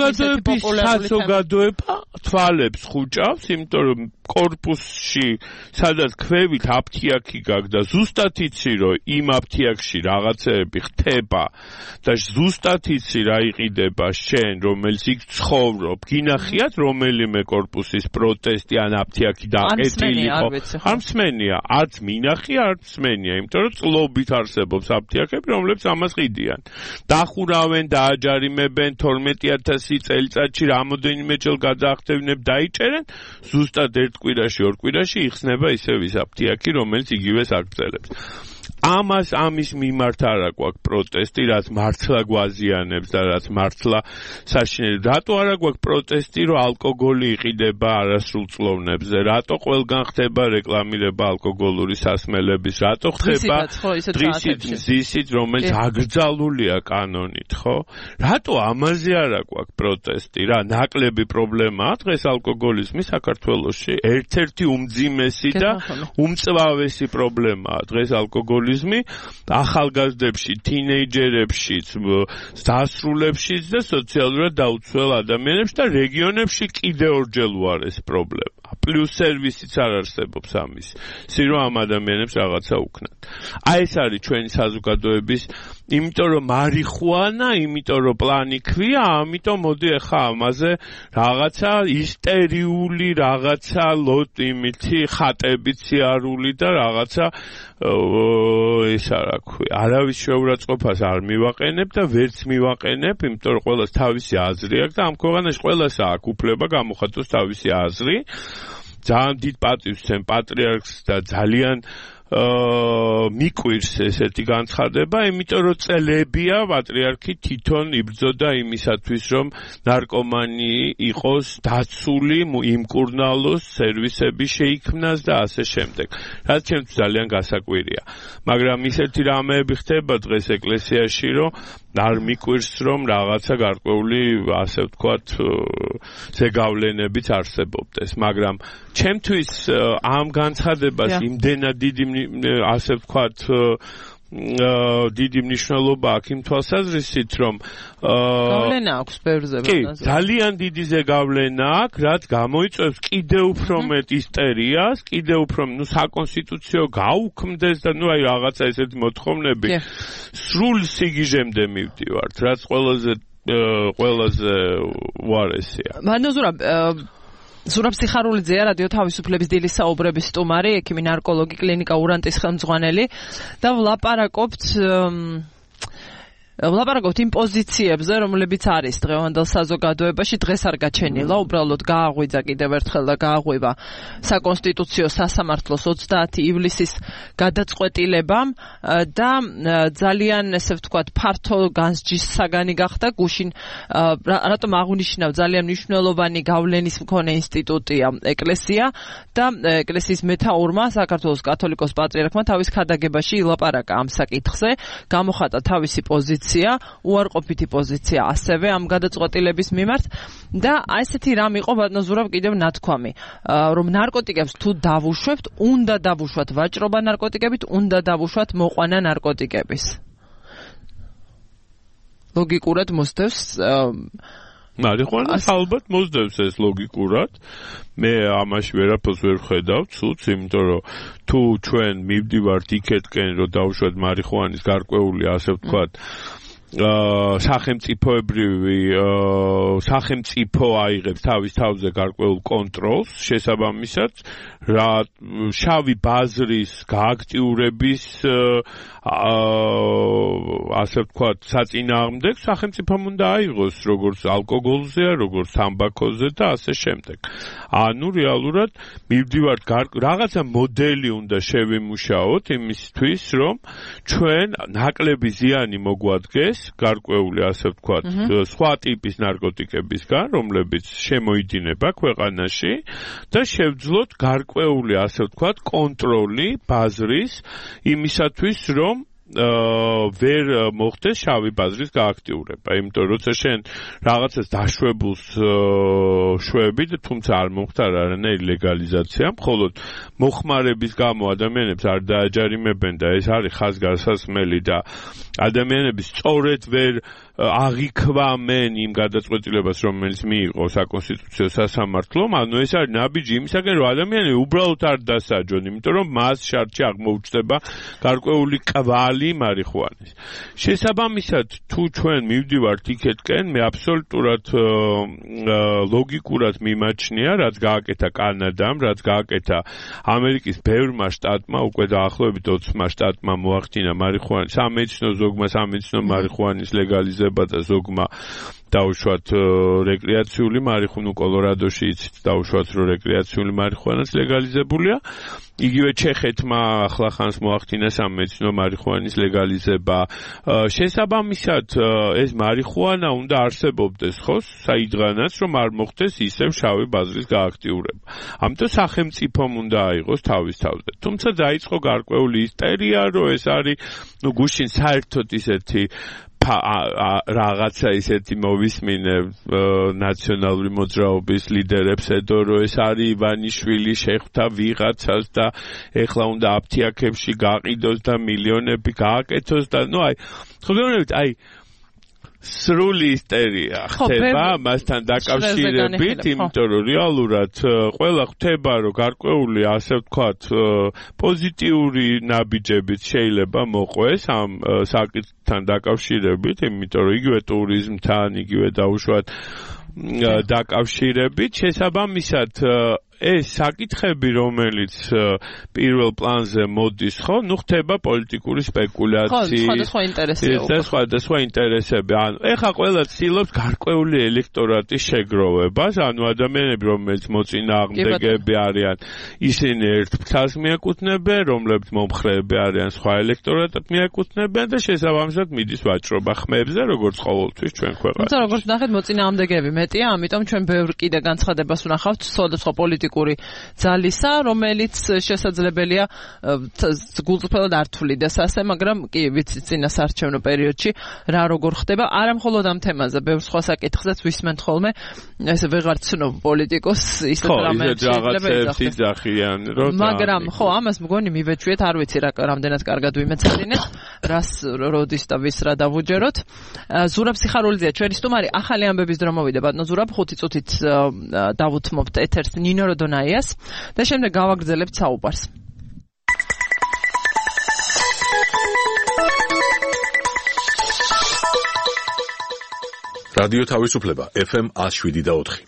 საზოგადოება თვალებს ხუჭავს, იმიტომ რომ კორპუსში, სადაც ქვევით აფთიაქი გაქვს და ზუსტად იცი, რომ იმ აფთიაქში რაღაცეები ხდება და ზუსტად იცი რა იყიდება შენ, რომელიც იქ ცხოვრობ, გინახიათ რომელიმე კორპუსის პროტესტი ან აფთიაქი დაყეტილი იყო. არ მსმენია, არც მინახი, არც მსმენია, იმიტომ რომ წლობით არსებობს აფთიაქები, რომლებიც ამას ყიდიან. დახურავენ, დააჯარიმებენ 12,000 წელიწადში რამოდენიმეჯერ გადაახტევინებ დაიჭერენ, ზუსტად ერთ კვირაში, 2 კვირაში იხსნება ისევ ის აფთიაქი, რომელიც იგივეს აგრძელებს. ამის მიმართ არა გვაქვს პროტესტი, რაც მართლა გვაზიანებს და რაც მართლა საშინელი. რატო არა გვაქვს პროტესტი, რომ ალკოგოლი იყიდება არასრულწლოვნებზე? რატო ყველგან ხდება რეკლამირება ალკოგოლური სასმელების? რატო ხდება მზისით, რომელიც აკრძალულია კანონით, ხო? რატო ამაზე არა გვაქვს პროტესტი? რა ნაკლები პრობლემაა დღეს ალკოგოლიზმი საქართველოში? ერთ-ერთი უმძიმესი და უმწვავესი პრობლემაა დღეს ალკოგოლიზმი. ახალგაზრდებში, თინეიჯერებშიც, დასრულებშიც და სოციალურად დაუცველ ადამიანებში და რეგიონებში კიდევ ორჯერ უარეს პრობლემა. პლუს სერვისიც არ არსებობს ამის. რომ ამ ადამიანებს რაღაცა უქნათ. აი ეს არის ჩვენი საზოგადოების, იმიტომ რომ მარიხუანა, იმიტომ რომ პლანი ქვია, ამიტომ მოდი ახლა ამაზე რაღაცა ისტერიული, რაღაცა იმითი ხატებით სიარული და რაღაცა ეს არა ქვია. არავის შეურაცხყოფას არ მივაყენებ და ვერც მივაყენებ, იმიტომ რომ ყველას თავისი აზრი აქვს და ამ ქვეყანაში ყველას აქვს უფლება გამოხატოს თავისი აზრი. ძალიან დიდ პატივს ვცემ პატრიარქს და ძალიან მიკვირს ესეთი განცხადება, იმიტომ რომ წელებია პატრიარქი თვითონ იბრძოდა იმისათვის, რომ ნარკომანი იყოს დაცული, იმკურნალოს, სერვისები შეიქმნას და ასე შემდეგ. რაც ჩემთვის ძალიან გასაკვირია. მაგრამ ისეთი რამეები ხდება დღეს ეკლესიაში, რომ არ მიკვირს, რომ რაღაცა გარკვეული, ასე ვთქვათ, ზეგავლენებიც არსებობდეს, მაგრამ ჩემთვის ამ განცხადებას იმდენად დიდი, ასე ვთქვათ, დიდი მნიშვნელობა აქვს იმ თვალსაზრისით, რომ გავლენა აქვს ბევრზე. კი, ძალიან დიდი ზეგავლენა აქვს, რაც გამოიწვევს კიდევ უფრო მეტ ისტერიას, კიდევ უფრო, საკონსტიტუციო გაუქმდეს და აი რაღაცა ესეთი მოთხოვნები სრულ სიგიჟემდე მივდივართ, რაც ყველაზე უარესია. ზურაბ სიხარულიძეა რადიო თავისუფლების დილის საუბრების სტუმარი, ექიმი ნარკოლოგი, კლინიკა ურანტის ხელმძღვანელი და ვლაპარაკობთ იმ პოზიციებზე, რომლებიც არის დღევანდელ საზოგადოებაში, დღეს არ გაჩენილა, უბრალოდ გააღვიძა კიდევ ერთხელ და გააღვივა საკონსტიტუციო სასამართლოს 30 ივლისის გადაწყვეტილებამ და ძალიან, ესე ვთქვათ, ფართო განსჯის საგანი გახდა გუშინ, რატომ აღნიშნავ, ძალიან მნიშვნელოვანი გავლენის მქონე ინსტიტუტია ეკლესია და ეკლესიის მეთაურმა, საქართველოს კათოლიკოს პატრიარქმა თავის ქადაგებაში ილაპარაკა ამ საკითხზე, გამოხატა თავისი პოზიცია, უარყოფითი პოზიცია ასევე ამ გადაწყვეტილების მიმართ და ესეთი რამ იყო ბატონო ზურაბ კიდევ ნათქვამი, რომ ნარკოტიკებს თუ დავუშვებთ, უნდა დავუშვათ ვაჭრობა ნარკოტიკებით, უნდა დავუშვათ მოყვანა ნარკოტიკების. ლოგიკურად მოსდევს მარიხუანას ალბათ მოსდევს ეს ლოგიკურად. მე ამაში ვერაფერს ვერ ხედავ ცუდს, იმიტომ რომ თუ ჩვენ მივდივართ იქეთკენ, რომ დავუშვათ მარიხუანის გარკვეული, ასე ვთქვათ, სახელმწიფო აიღებს თავის თავზე გარკვეულ კონტროლს, შესაბამისად, რა შავი ბაზრის გააქტიურების ასე ვთქვათ, საწინააღმდეგო სახელმწიფომ უნდა აიღოს, როგორც ალკოგოლზეა, როგორც თამბაქოზე და ასე შემდეგ. ანუ რეალურად მივდივართ რაღაცა მოდელი უნდა შევიმუშაოთ იმისთვის, რომ ჩვენ ნაკლები ზიანი მოგვადგეს გარკვეული, ასე ვთქვათ, სხვა ტიპის ნარკოტიკებისგან, რომლებიც შემოიდინება ქვეყანაში და შევძლოთ გარკვეული, ასე ვთქვათ, კონტროლი ბაზრის იმისათვის, რომ ვერ მოხდეს შავი ბაზრის გააქტიურება, იმიტომ რომ როცა შენ რაღაცას დაშვებულს შვები და თუმცა არ მოხდა არანაირი ლეგალიზაცია, მხოლოდ მოხმარების გამო ადამიანებს არ დააჯარიმებენ და ეს არის ხაზგასასმელი და ადამიანები სწორედ ვერ აღიქვამენ იმ გადაწყვეტილებას, რომელიც მიიღო საკონსტიტუციო სასამართლომ, ანუ ეს არის ნაბიჯი იმისაგან, რომ ადამიანები უბრალოდ არ დასაჯონ, იმიტომ რომ მას შარდში აღმოუჩნდება გარკვეული კვალი მარიხუანის. შესაბამისად, თუ ჩვენ მივდივართ იქეთკენ, მე აბსოლუტურად ლოგიკურად მიმაჩნია, რაც გააკეთა კანადამ, რაც გააკეთა ამერიკის ბევრმა შტატმა, უკვე დაახლოებით 20-მა შტატმა მოახდინა მარიხუანის სამედიცინო მარიხუანის ლეგალიზება და ზოგმა დაუშვათ რეკრეაციული მარიხუანა, კოლორადოში იცით დაუშვათ რომ რეკრეაციული მარიხუანაც ლეგალიზებულია. იგივე ჩეხეთმა ახლახანს მოახდინა სამედიცინო მარიხუანის ლეგალიზება. შესაბამისად ეს მარიხუანა უნდა არსებობდეს ხო საიდღანაც, რომ არ მოხდეს ისევ შავი ბაზრის გააქტიურება. ამიტომ სახელმწიფომ უნდა აიღოს თავის თავზე. თუმცა დაიწყო გარკვეული ისტერია, რომ ეს არის გუშინ საერთოდ ისეთი რაღაცა ისეთი მოვისმინე ნაციონალური მოძრაობის ლიდერებს ედო, რომ ეს არის ივანიშვილი შეხვდა ვიღაცას და ეხლა უნდა აფთიაქებში გაყიდოს და მილიონები გააკეთოს და აი სრული ისტერია ხდება მასთან დაკავშირებით, იმიტომ რომ რეალურად ყველა ხვდება, რომ გარკვეული, ასე ვთქვათ, პოზიტიური ნაბიჯებიც შეიძლება მოყვეს ამ საკითხთან დაკავშირებით, იმიტომ რომ იგივე ტურიზმთან, იგივე დაუშვათ დაკავშირებით, შესაბამისად ეს საკითხები, რომელიც პირველ პლანზე მოდის, ხო, ნუ ხდება პოლიტიკური სპეკულაცია. ხო, სხვადასხვა ინტერესები. ანუ ეხა ყველა ცდილობს გარკვეული ელექტორატის შეგროვებას, ანუ ადამიანები, რომლებიც მოწინააღმდეგეები არიან, ისინი ერთ ფრთას მიაკუთვნებენ, რომლებიც მომხრეები არიან, სხვა ელექტორატად მიაკუთვნებენ და შესაბამისად მიდის ვაჭრობა ხმებზე, როგორც ყოველთვის ჩვენ ქვეყანაში. თუმცა როგორც ნახეთ, მოწინააღმდეგეები მეტია, ამიტომ ჩვენ ბევრ კიდე განცხადებას ვნახავთ სხვადასხვა პოლიტიკური ძალისა, რომელიც შესაძლებელია გულწრფელად არ თვლიდეს ასე, მაგრამ კი ვიცით წინასაარჩევნო პერიოდში რა როგორ ხდება, არა მხოლოდ ამ თემაზე, ბევრ სხვა საკითხზეც ვისმენთ ხოლმე, ესე ვეღარ ცნობ პოლიტიკოს ისეთ რამეებს იძახიან, მაგრამ ხო, ამას მგონი მივეჩვიეთ, არ ვიცი რა რამდენად კარგად ვიმეცადინეთ, რას როდის და ვის რა დავუჯეროთ. ზურაბ სიხარულიძეა ჩვენი სტუმარი, ახალი ამბების დრო მოვიდა ბატონო ზურაბ, 5 წუთით დავუთმობთ ეთერს ნინო როდონაიას და შემდეგ გავაგრძელებთ საუბარს. რადიო თავისუფლება FM 107.4.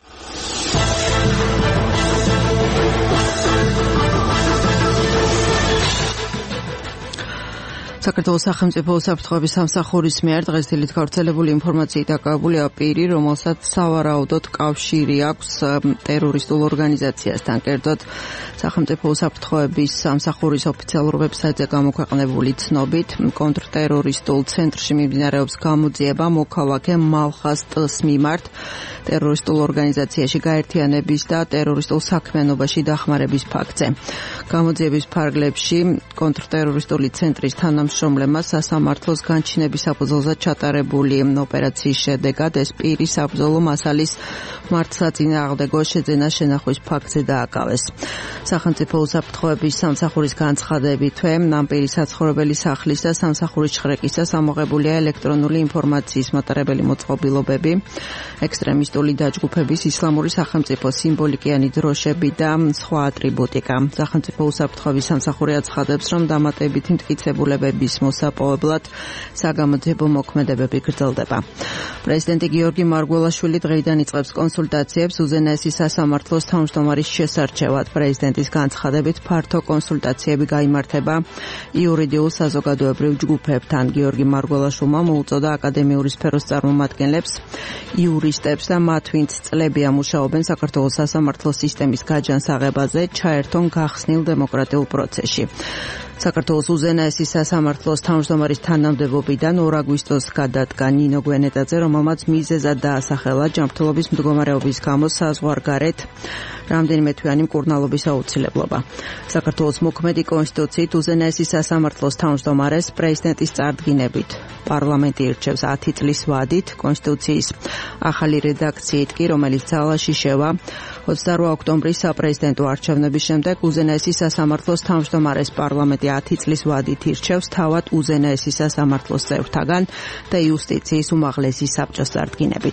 საქართველოს სახელმწიფო უსაფრთხოების სამსახურის მიერ დღეს დილით გავრცელებული ინფორმაციით დაკავებულია პირი, რომელსაც სავარაუდოდ კავშირი აქვს ტერორისტულ ორგანიზაციასთან. კერძოდ, სახელმწიფო უსაფრთხოების სამსახურის ოფიციალურ ვებსაიტზე გამოქვეყნებული ცნობით, კონტრტერორისტულ ცენტრში მიმდინარეობს გამოძიება მოქალაქე მალხას ტ-ს მიმართ ტერორისტულ ორგანიზაციაში გაერთიანების და ტერორისტულ საქმიანობაში დახმარების ფაქტზე. გამოძიების ფარგლებში კონტრტერორისტული ცენტრის თანამშრომლებმა სასამართლოს განჩინების საფუძველზე ჩატარებული ოპერაციის შედეგად ეს პირი საბრძოლო მასალის მართლსაწინააღმდეგო შეძენას შენახვის ფაქტზე დააკავეს. სახელმწიფო უსაფრთხოების სამსახურის განცხადებით, ამ პირის საცხოვრებელი სახლის და სამსახურის ჩხრეკისას ამოღებულია ელექტრონული ინფორმაციის მატარებელი მოწყობილობები, ექსტრემისტული დაჯგუფების, ისლამური სახელმწიფო სიმბოლიკიანი დროშები და სხვა ატრიბუტიკა. სახელმწიფო უსაფრთხოების სამსახური აცხადებს, რომ დამატებითი მტკიცებულებების მოსაპოვებლად საგამოძიებო მოქმედებები გრძელდება. პრეზიდენტი გიორგი მარგველაშვილი დღეიდან იწყებს კონსულტაციებს უზენაესი სასამართლოს თავმჯდომარის შესარჩევად. პრეზიდენტის განცხადებით ფართო კონსულტაციები გაიმართება იურიდიულ საზოგადოებრივ ჯგუფებთან. გიორგი მარგველაშვილმა მოუწოდა აკადემიური სფეროს წარმომადგენლებს, იურისტებს და მათ, ვინც წლებია მუშაობენ საქართველოს სასამართლო სისტემის გაჯანსაღებაზე, ჩაერთონ გახსნილ დემოკრატიულ პროცესში. საქართველოს უზენაესი სასამართლოს თავმჯდომარის თანამდებობიდან 2 აგვისტოს გადადგა ნინო გვენეტაძე, რომელმაც მიზეზად დაასახელა ჯანმრთელობის მდგომარეობის გამო საზღვარგარეთ რამდენიმე თვიანი მკურნალობის აუცილებლობა. საქართველოს მოქმედი კონსტიტუციით უზენაესი სასამართლოს თავმჯდომარეს პრეზიდენტის წარდგინებით პარლამენტი ირჩევს 10 წლის ვადით, კონსტიტუციის ახალი რედაქციით კი, რომელიც ძალაში შევა 28 ოქტომბრის საპრეზიდენტო არჩევნების შემდეგ უზენაესი სასამართლოს თავმჯდომარეს პარლამენტი 10 წლის ვადით ირჩევს თავად უზენაესი სასამართლოს წევრთაგან და იუსტიციის უმაღლესი საბჭოს წარდგინებით.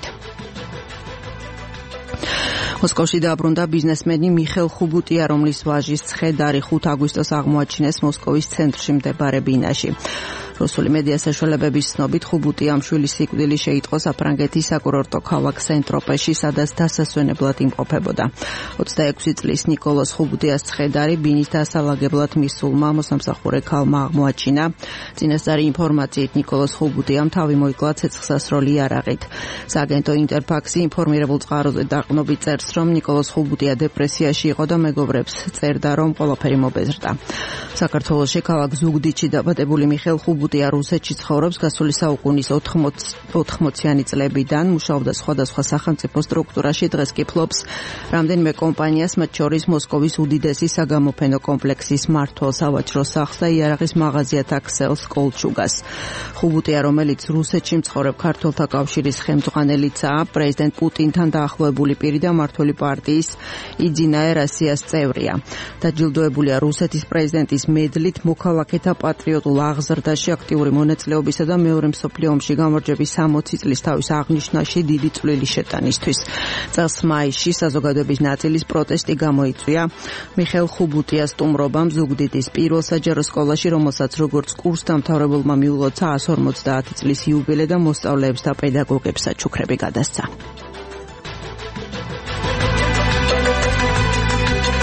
მოსკოვში დაბრუნდა ბიზნესმენი მიხეილ ხუბუტია, რომლის ვაჟის ცხედარი 5 აგვისტოს აღმოაჩინეს მოსკოვის ცენტრში მდებარე ბინაში. რუსული მედია საშუალებების ცნობით ხუბუტიამ შვილის სიკვდილი შეიტყო საფრანგეთის საკურორტო ქალაქ სენ-ტროპეში, სადაც დასასვენებლად იმყოფებოდა. 26 წლის ნიკოლოზ ხუბუტიას ცხედარი ბინის დასალაგებლად მისულმა მოსამსახურე ქალმა აღმოაჩინა. წინასწარი ინფორმაციით ნიკოლოზ ხუბუტიამ თავი მოიკლა ცეცხლსასროლი იარაღით. სააგენტო ინტერფაქსი ინფორმირებულ წყაროზე დაყრდნობით წერს, რომ ნიკოლოზ ხუბუტია დეპრესიაში იყო და მეგობრებს წერდა, რომ ყველაფერი მობეზრდა. საქართველოში ქალაქ ზუგდიდში დაბადებული მიხეილ ხუბუტია რუსეთში ცხოვრობს გასული საუკუნის 80-იანი წლებიდან, მუშაობდა სხვადასხვა სახელმწიფო სტრუქტურაში, დღეს კი ფლობს რამდენიმე კომპანიას, მათ შორის მოსკოვის უდიდესი საგამოფენო კომპლექსის მმართველ სავაჭრო სახლს და იარაღის მაღაზიათა ქსელს კოლჩუგას. ხუბუტია, რომელიც რუსეთში მცხოვრებ ქართველთა კავშირის ხელმძღვანელიცაა, პრეზიდენტ პუტინთან დაახლოებული პირი და მმართველი პარტიის იძინაე რასიას წევრია. დაჯილდოებულია რუსეთის პრეზიდენტის მედლით, მოქალაქეთა პატრიოტულ აღზრდაში აქტიური მონაწილეობისა და მეორე მსოფლიო ომში გამარჯვების 60 წლის თავის აღნიშვნაში დიდი წვლილი შეტანისთვის. წელს მაისში საზოგადოების ნაწილის პროტესტი გამოიწვია მიხეილ ხუბუტიას სტუმრობამ ზუგდიდის პირველ საჯარო სკოლაში, რომელსაც როგორც კურსდამთავრებელმა მიულოცა 150 წლის იუბილე და მოსწავლეებს და პედაგოგებს საჩუქრები გადასცა.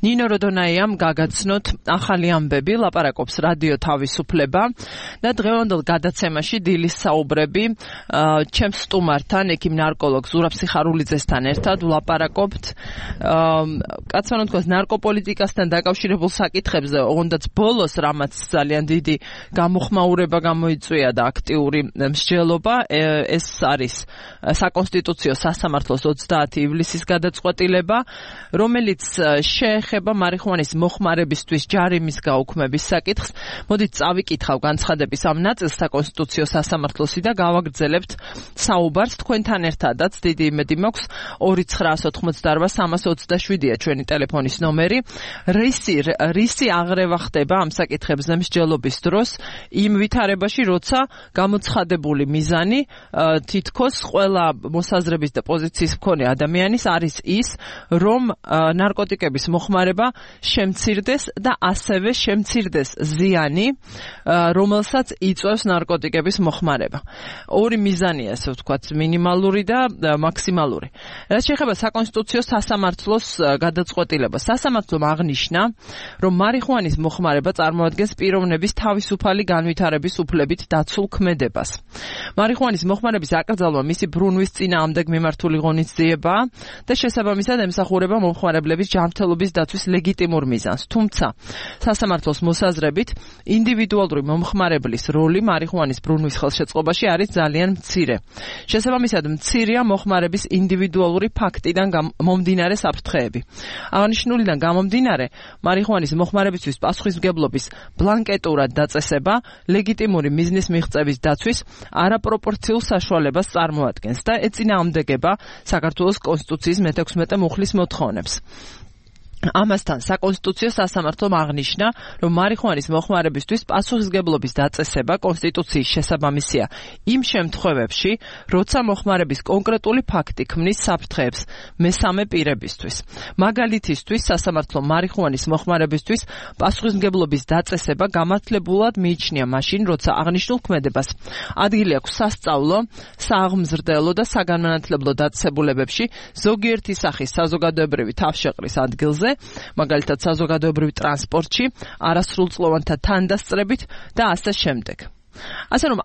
ნინო როდონაიამ გაგაცნოთ ახალი ამბები, ლაპარაკობს რადიო თავისუფლება და დღევანდელ გადაცემაში დილის საუბრები ჩემს სტუმართან, ექიმ ნარკოლოგ ზურაბ სიხარულიძესთან ერთად ვლაპარაკობთ კაცმა რომ თქვას ნარკოპოლიტიკასთან დაკავშირებულ საკითხებზე, ოღონდაც ბოლოს რამაც ძალიან დიდი გამოხმაურება გამოიწვია და აქტიური მსჯელობა, ეს არის საკონსტიტუციო სასამართლოს 30 ივლისის გადაწყვეტილება, რომელიც შეეხება მარიხუანის მოხმარებისთვის ჯარიმის გაუქმების საკითხს. მოდით წავიკითხავ განცხადების ამ ნაწილს საკონსტიტუციო სასამართლოსი და გავაგრძელებთ საუბარს თქვენთან ერთადაც. დიდი იმედი მაქვს 2988327-ია ჩვენი ტელეფონის ნომერი. რისი აღრევა ხდება ამ საკითხებზე მსჯელობის დროს იმ ვითარებაში, როცა გამოცხადებული მიზანი თითქოს ყველა მოსაზრების და პოზიციის მქონე ადამიანის არის ის, რომ ნარკოტიკების მოხმარება შემცირდეს და ასევე შემცირდეს ზიანი, რომელსაც იწვევს ნარკოტიკების მოხმარება. ორი მიზანია, ასე ვთქვათ, მინიმალური და მაქსიმალური. რაც შეეხება საკონსტიტუციო სასამართლოს გადაწყვეტილებას, სასამართლომ აღნიშნა, რომ მარიხუანის მოხმარება წარმოადგენს პიროვნების თავისუფალი განვითარების უფლებით დაცულ ქმედებას. მარიხუანის მოხმარების აკრძალვა მისი ბრუნვის წინააღმდეგ მიმართული ღონისძიებაა და შესაბამისად ემსახურება მომხმარებლების ჯანმრთელობის დაცვის ლეგიტიმურ მიზანს. თუმცა, სასამართლოს მოსაზრებით, ინდივიდუალური მომხმარებლის როლი მარიხუანის ბრუნვის ხელშეწყობაში არის ძალიან მცირე. შესაბამისად, მცირეა მოხმარების ინდივიდუალური ფაქტიდან მომდინარე საფრთხეები. აღნიშნულიდან გამომდინარე, მარიხუანის მოხმარებისთვის პასუხისმგებლობის ბლანკეტურად დაწესება ლეგიტიმური მიზნის მიღწევის დაცვის არაპროპორციულ საშუალებას წარმოადგენს და ეწინააღმდეგება საქართველოს კონსტიტუციის მე-16 მუხლის მოთხოვნებს. ამასთან საკონსტიტუციო სასამართლომ აღნიშნა, რომ მარიხუანის მოხმარებისთვის პასუხისმგებლობის დაწესება კონსტიტუციის შესაბამისია იმ შემთხვევებში, როცა მოხმარების კონკრეტული ფაქტი ქმნის საფრთხეებს მესამე პირებისთვის. მაგალითისთვის, სასამართლომ მარიხუანის მოხმარებისთვის პასუხისმგებლობის დაწესება გამართლებულად მიიჩნია მაშინ, როცა აღნიშნულ ქმედებას ადგილი აქვს სასწავლო, სააღმზრდელო და საგანმანათლებლო დაწესებულებებში, ზოგიერთი სახის საზოგადოებრივი თავშეყრის ადგილზე, მაგალითად საზოგადოებრივ ტრანსპორტში, არასრულწლოვანთა თანდასწრებით და ასე შემდეგ. ასე რომ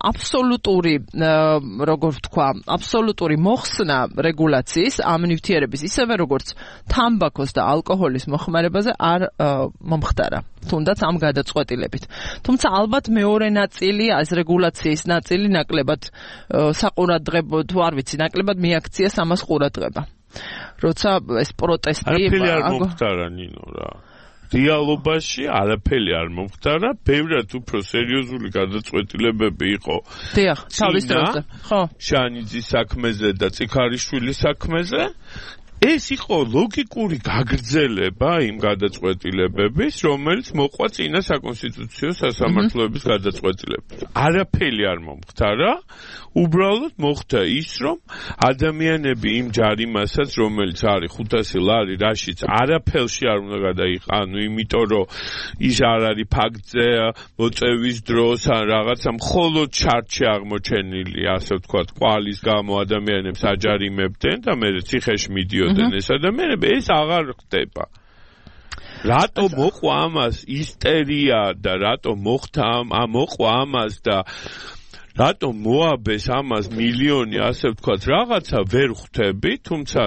აბსოლუტური მოხსნა რეგულაციის ამ ნივთიერების, ისევე როგორც თამბაქოს და ალკოჰოლის მოხმარებაზე არ მომხდარა, თუნდაც ამ გადაწყვეტილებით. თუმცა ალბათ მეორე ნაწილი, ეს რეგულაციის ნაწილი ნაკლებად საყურადღებო, თუ არ ვიცი, ნაკლებად მიაქციეს ამას ყურადღება. როცა ეს პროტესტი არაფერი არ მომხდარა, ნინო რა. რეალობაში არაფერი არ მომხდარა, ბევრად უფრო სერიოზული გადაწყვეტილებები იყო. დიახ, თავის დროზე. ხო. შანიძის საქმეზე და წიქარიშვილის საქმეზე. ეს იყო ლოგიკური გაგრძელება იმ გადაწყვეტილებების, რომელიც მოყვა წინა საკონსტიტუციო სასამართლოების გადაწყვეტილებებს. არაფერი არ მომხდარა, უბრალოდ მოხდა ის, რომ ადამიანები იმ ჯარიმასაც, რომელიც არის 500 ლარი, რაშიც არაფერში არ უნდა გადაიყანო, იმიტომ რომ ის არ არის ფაქტზე მოწევის დროს ან რაღაცა, მხოლოდ ჩარტში აღმოჩენილი, ასე ვთქვათ, კვალის გამო ადამიანებს აჯარიმებდნენ და მე ციხეში მიდიოდნენ ეს ადამიანები, ეს აღარ ხდება. რატო მოყვა ამას ისტერია და რატო მოყვა ამას და რატომ მოაბეს ამას მილიონი, ასე ვთქვათ, რაღაცა ვერ ხვდები, თუმცა,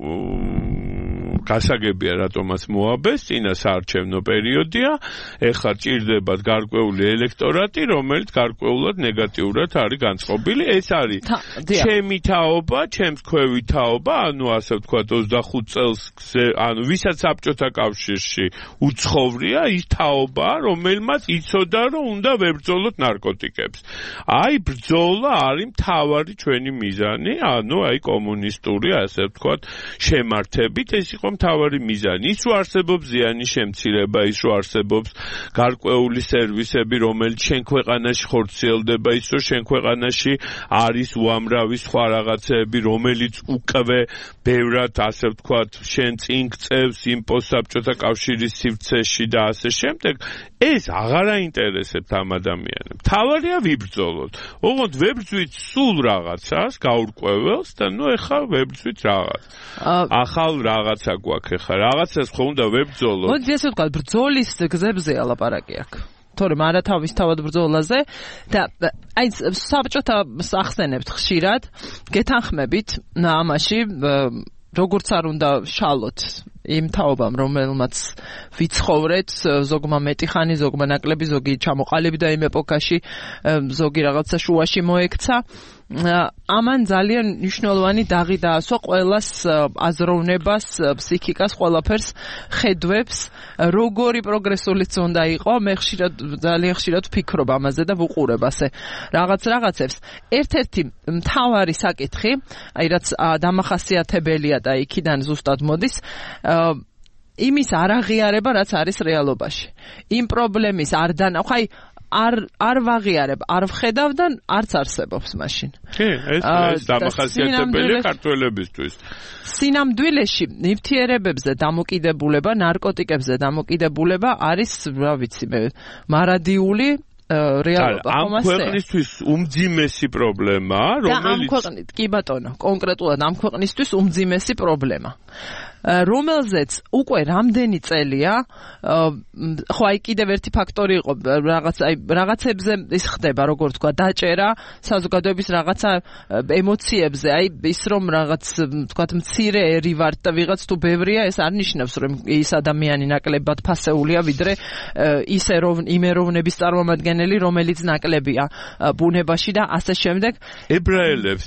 გასაგებია რატომაც მოაბეს, წინა საარჩევნო პერიოდია, ეხლა ჭირდებათ გარკვეული ელექტორატი, რომელიც გარკვეულად ნეგატიურად არის განწყობილი. ეს არის ჩემი თაობა, ჩემს ქვევი თაობა, ასე ვთქვათ, 25 წელს, ვისაც საბჭოთა კავშირში უცხოვრია, ის თაობა, რომელმაც იცოდა, რომ უნდა ვებრძოლოთ ნარკოტიკებს. აი, ბრძოლა არის მთავარი ჩვენი მიზანი, კომუნისტური, ასე ვთქვათ, შემართებით, ეს იყო მთავარი მიზანი. ის რომ არსებობს ზიანის შემცირება, ის რომ არსებობს გარკვეული სერვისები, რომელიც შენ ქვეყანაში ხორციელდება, ის რომ შენ ქვეყანაში არის უამრავი სხვა რაღაცეები, რომელიც უკვე ბევრად, ასე ვთქვათ, შენ წინ გწევს იმ პოსტსაბჭოთა კავშირის სივრცეში და ასე შემდეგ. ეს აღარ აინტერესებთ ამ ადამიანებს. თავარია ვიბრძოლოთ. ოღონდ ვებრძვით სულ რაღაცას, გაურკვეველს და ეხლა ვებრძვით რაღაც. ახალ რაღაცა გვაქვს ეხლა. რაღაცას ხო უნდა ვებრძოლოთ. მოდი ესე ვთქვა, ბრძოლის გზებზე ალაპარაკი აქვს. თორემ არათავისთავად ბრძოლაზე და აი საბჭოთა ახსენებთ ხშირად, გეთანხმებით ამაში როგორც არ უნდა შალოთ იმ თაობამ, რომელმაც ვიცხოვრეთ, ზოგმა მეტი ხანი, ზოგმა ნაკლები, ზოგი ჩამოყალიბდა იმ ეპოქაში, ზოგი რაღაცა შუაში მოექცა. ამან ძალიან მნიშვნელოვანი დაღი დაასვა ყველას აზროვნებას, ფსიქიკას, ყველაფერს ხედვებს, როგორი პროგრესულიც უნდა იყო, მე ძალიან ხშირად ვფიქრობ ამაზე და ვუყურებ ასე რაღაცებს. ერთ-ერთი მთავარი საკითხი, აი რაც დამახასიათებელია და იქიდან ზუსტად მოდის, იმის არაღიარება, რაც არის რეალობაში. იმ პრობლემის აი არ ვაღიარებ, არ ვხედავ და არც არსებობს მაშინ. კი, ეს დამახასიათებელია ქართველებისთვის. სინამდვილეში ნივთიერებებზე დამოკიდებულება, ნარკოტიკებზე დამოკიდებულება არის, რა ვიცი მე, მარადიული რეალობა. ამ ქვეყნისთვის უმძიმესი პრობლემა, რომელიც კი ბატონო, კონკრეტულად ამ ქვეყნისთვის უმძიმესი პრობლემა. რომელზეც უკვე რამდენი წელია, ხო აი კიდევ ერთი ფაქტორი იყო, რაღაცებზე ის ხდება, როგორ თქვა, დაჭერა საზოგადოების რაღაცა ემოციებზე, აი ის რომ რაღაც თქვა მცირე ერი ვარ და ვიღაც თუ ბევრია, ეს არ ნიშნავს რომ ის ადამიანი ნაკლებად ფასეულია, ვიდრე ისე რომ იმ ეროვნების წარმომადგენელი, რომელიც ნაკლებია ბუნებაში და ასე შემდეგ. ებრაელებს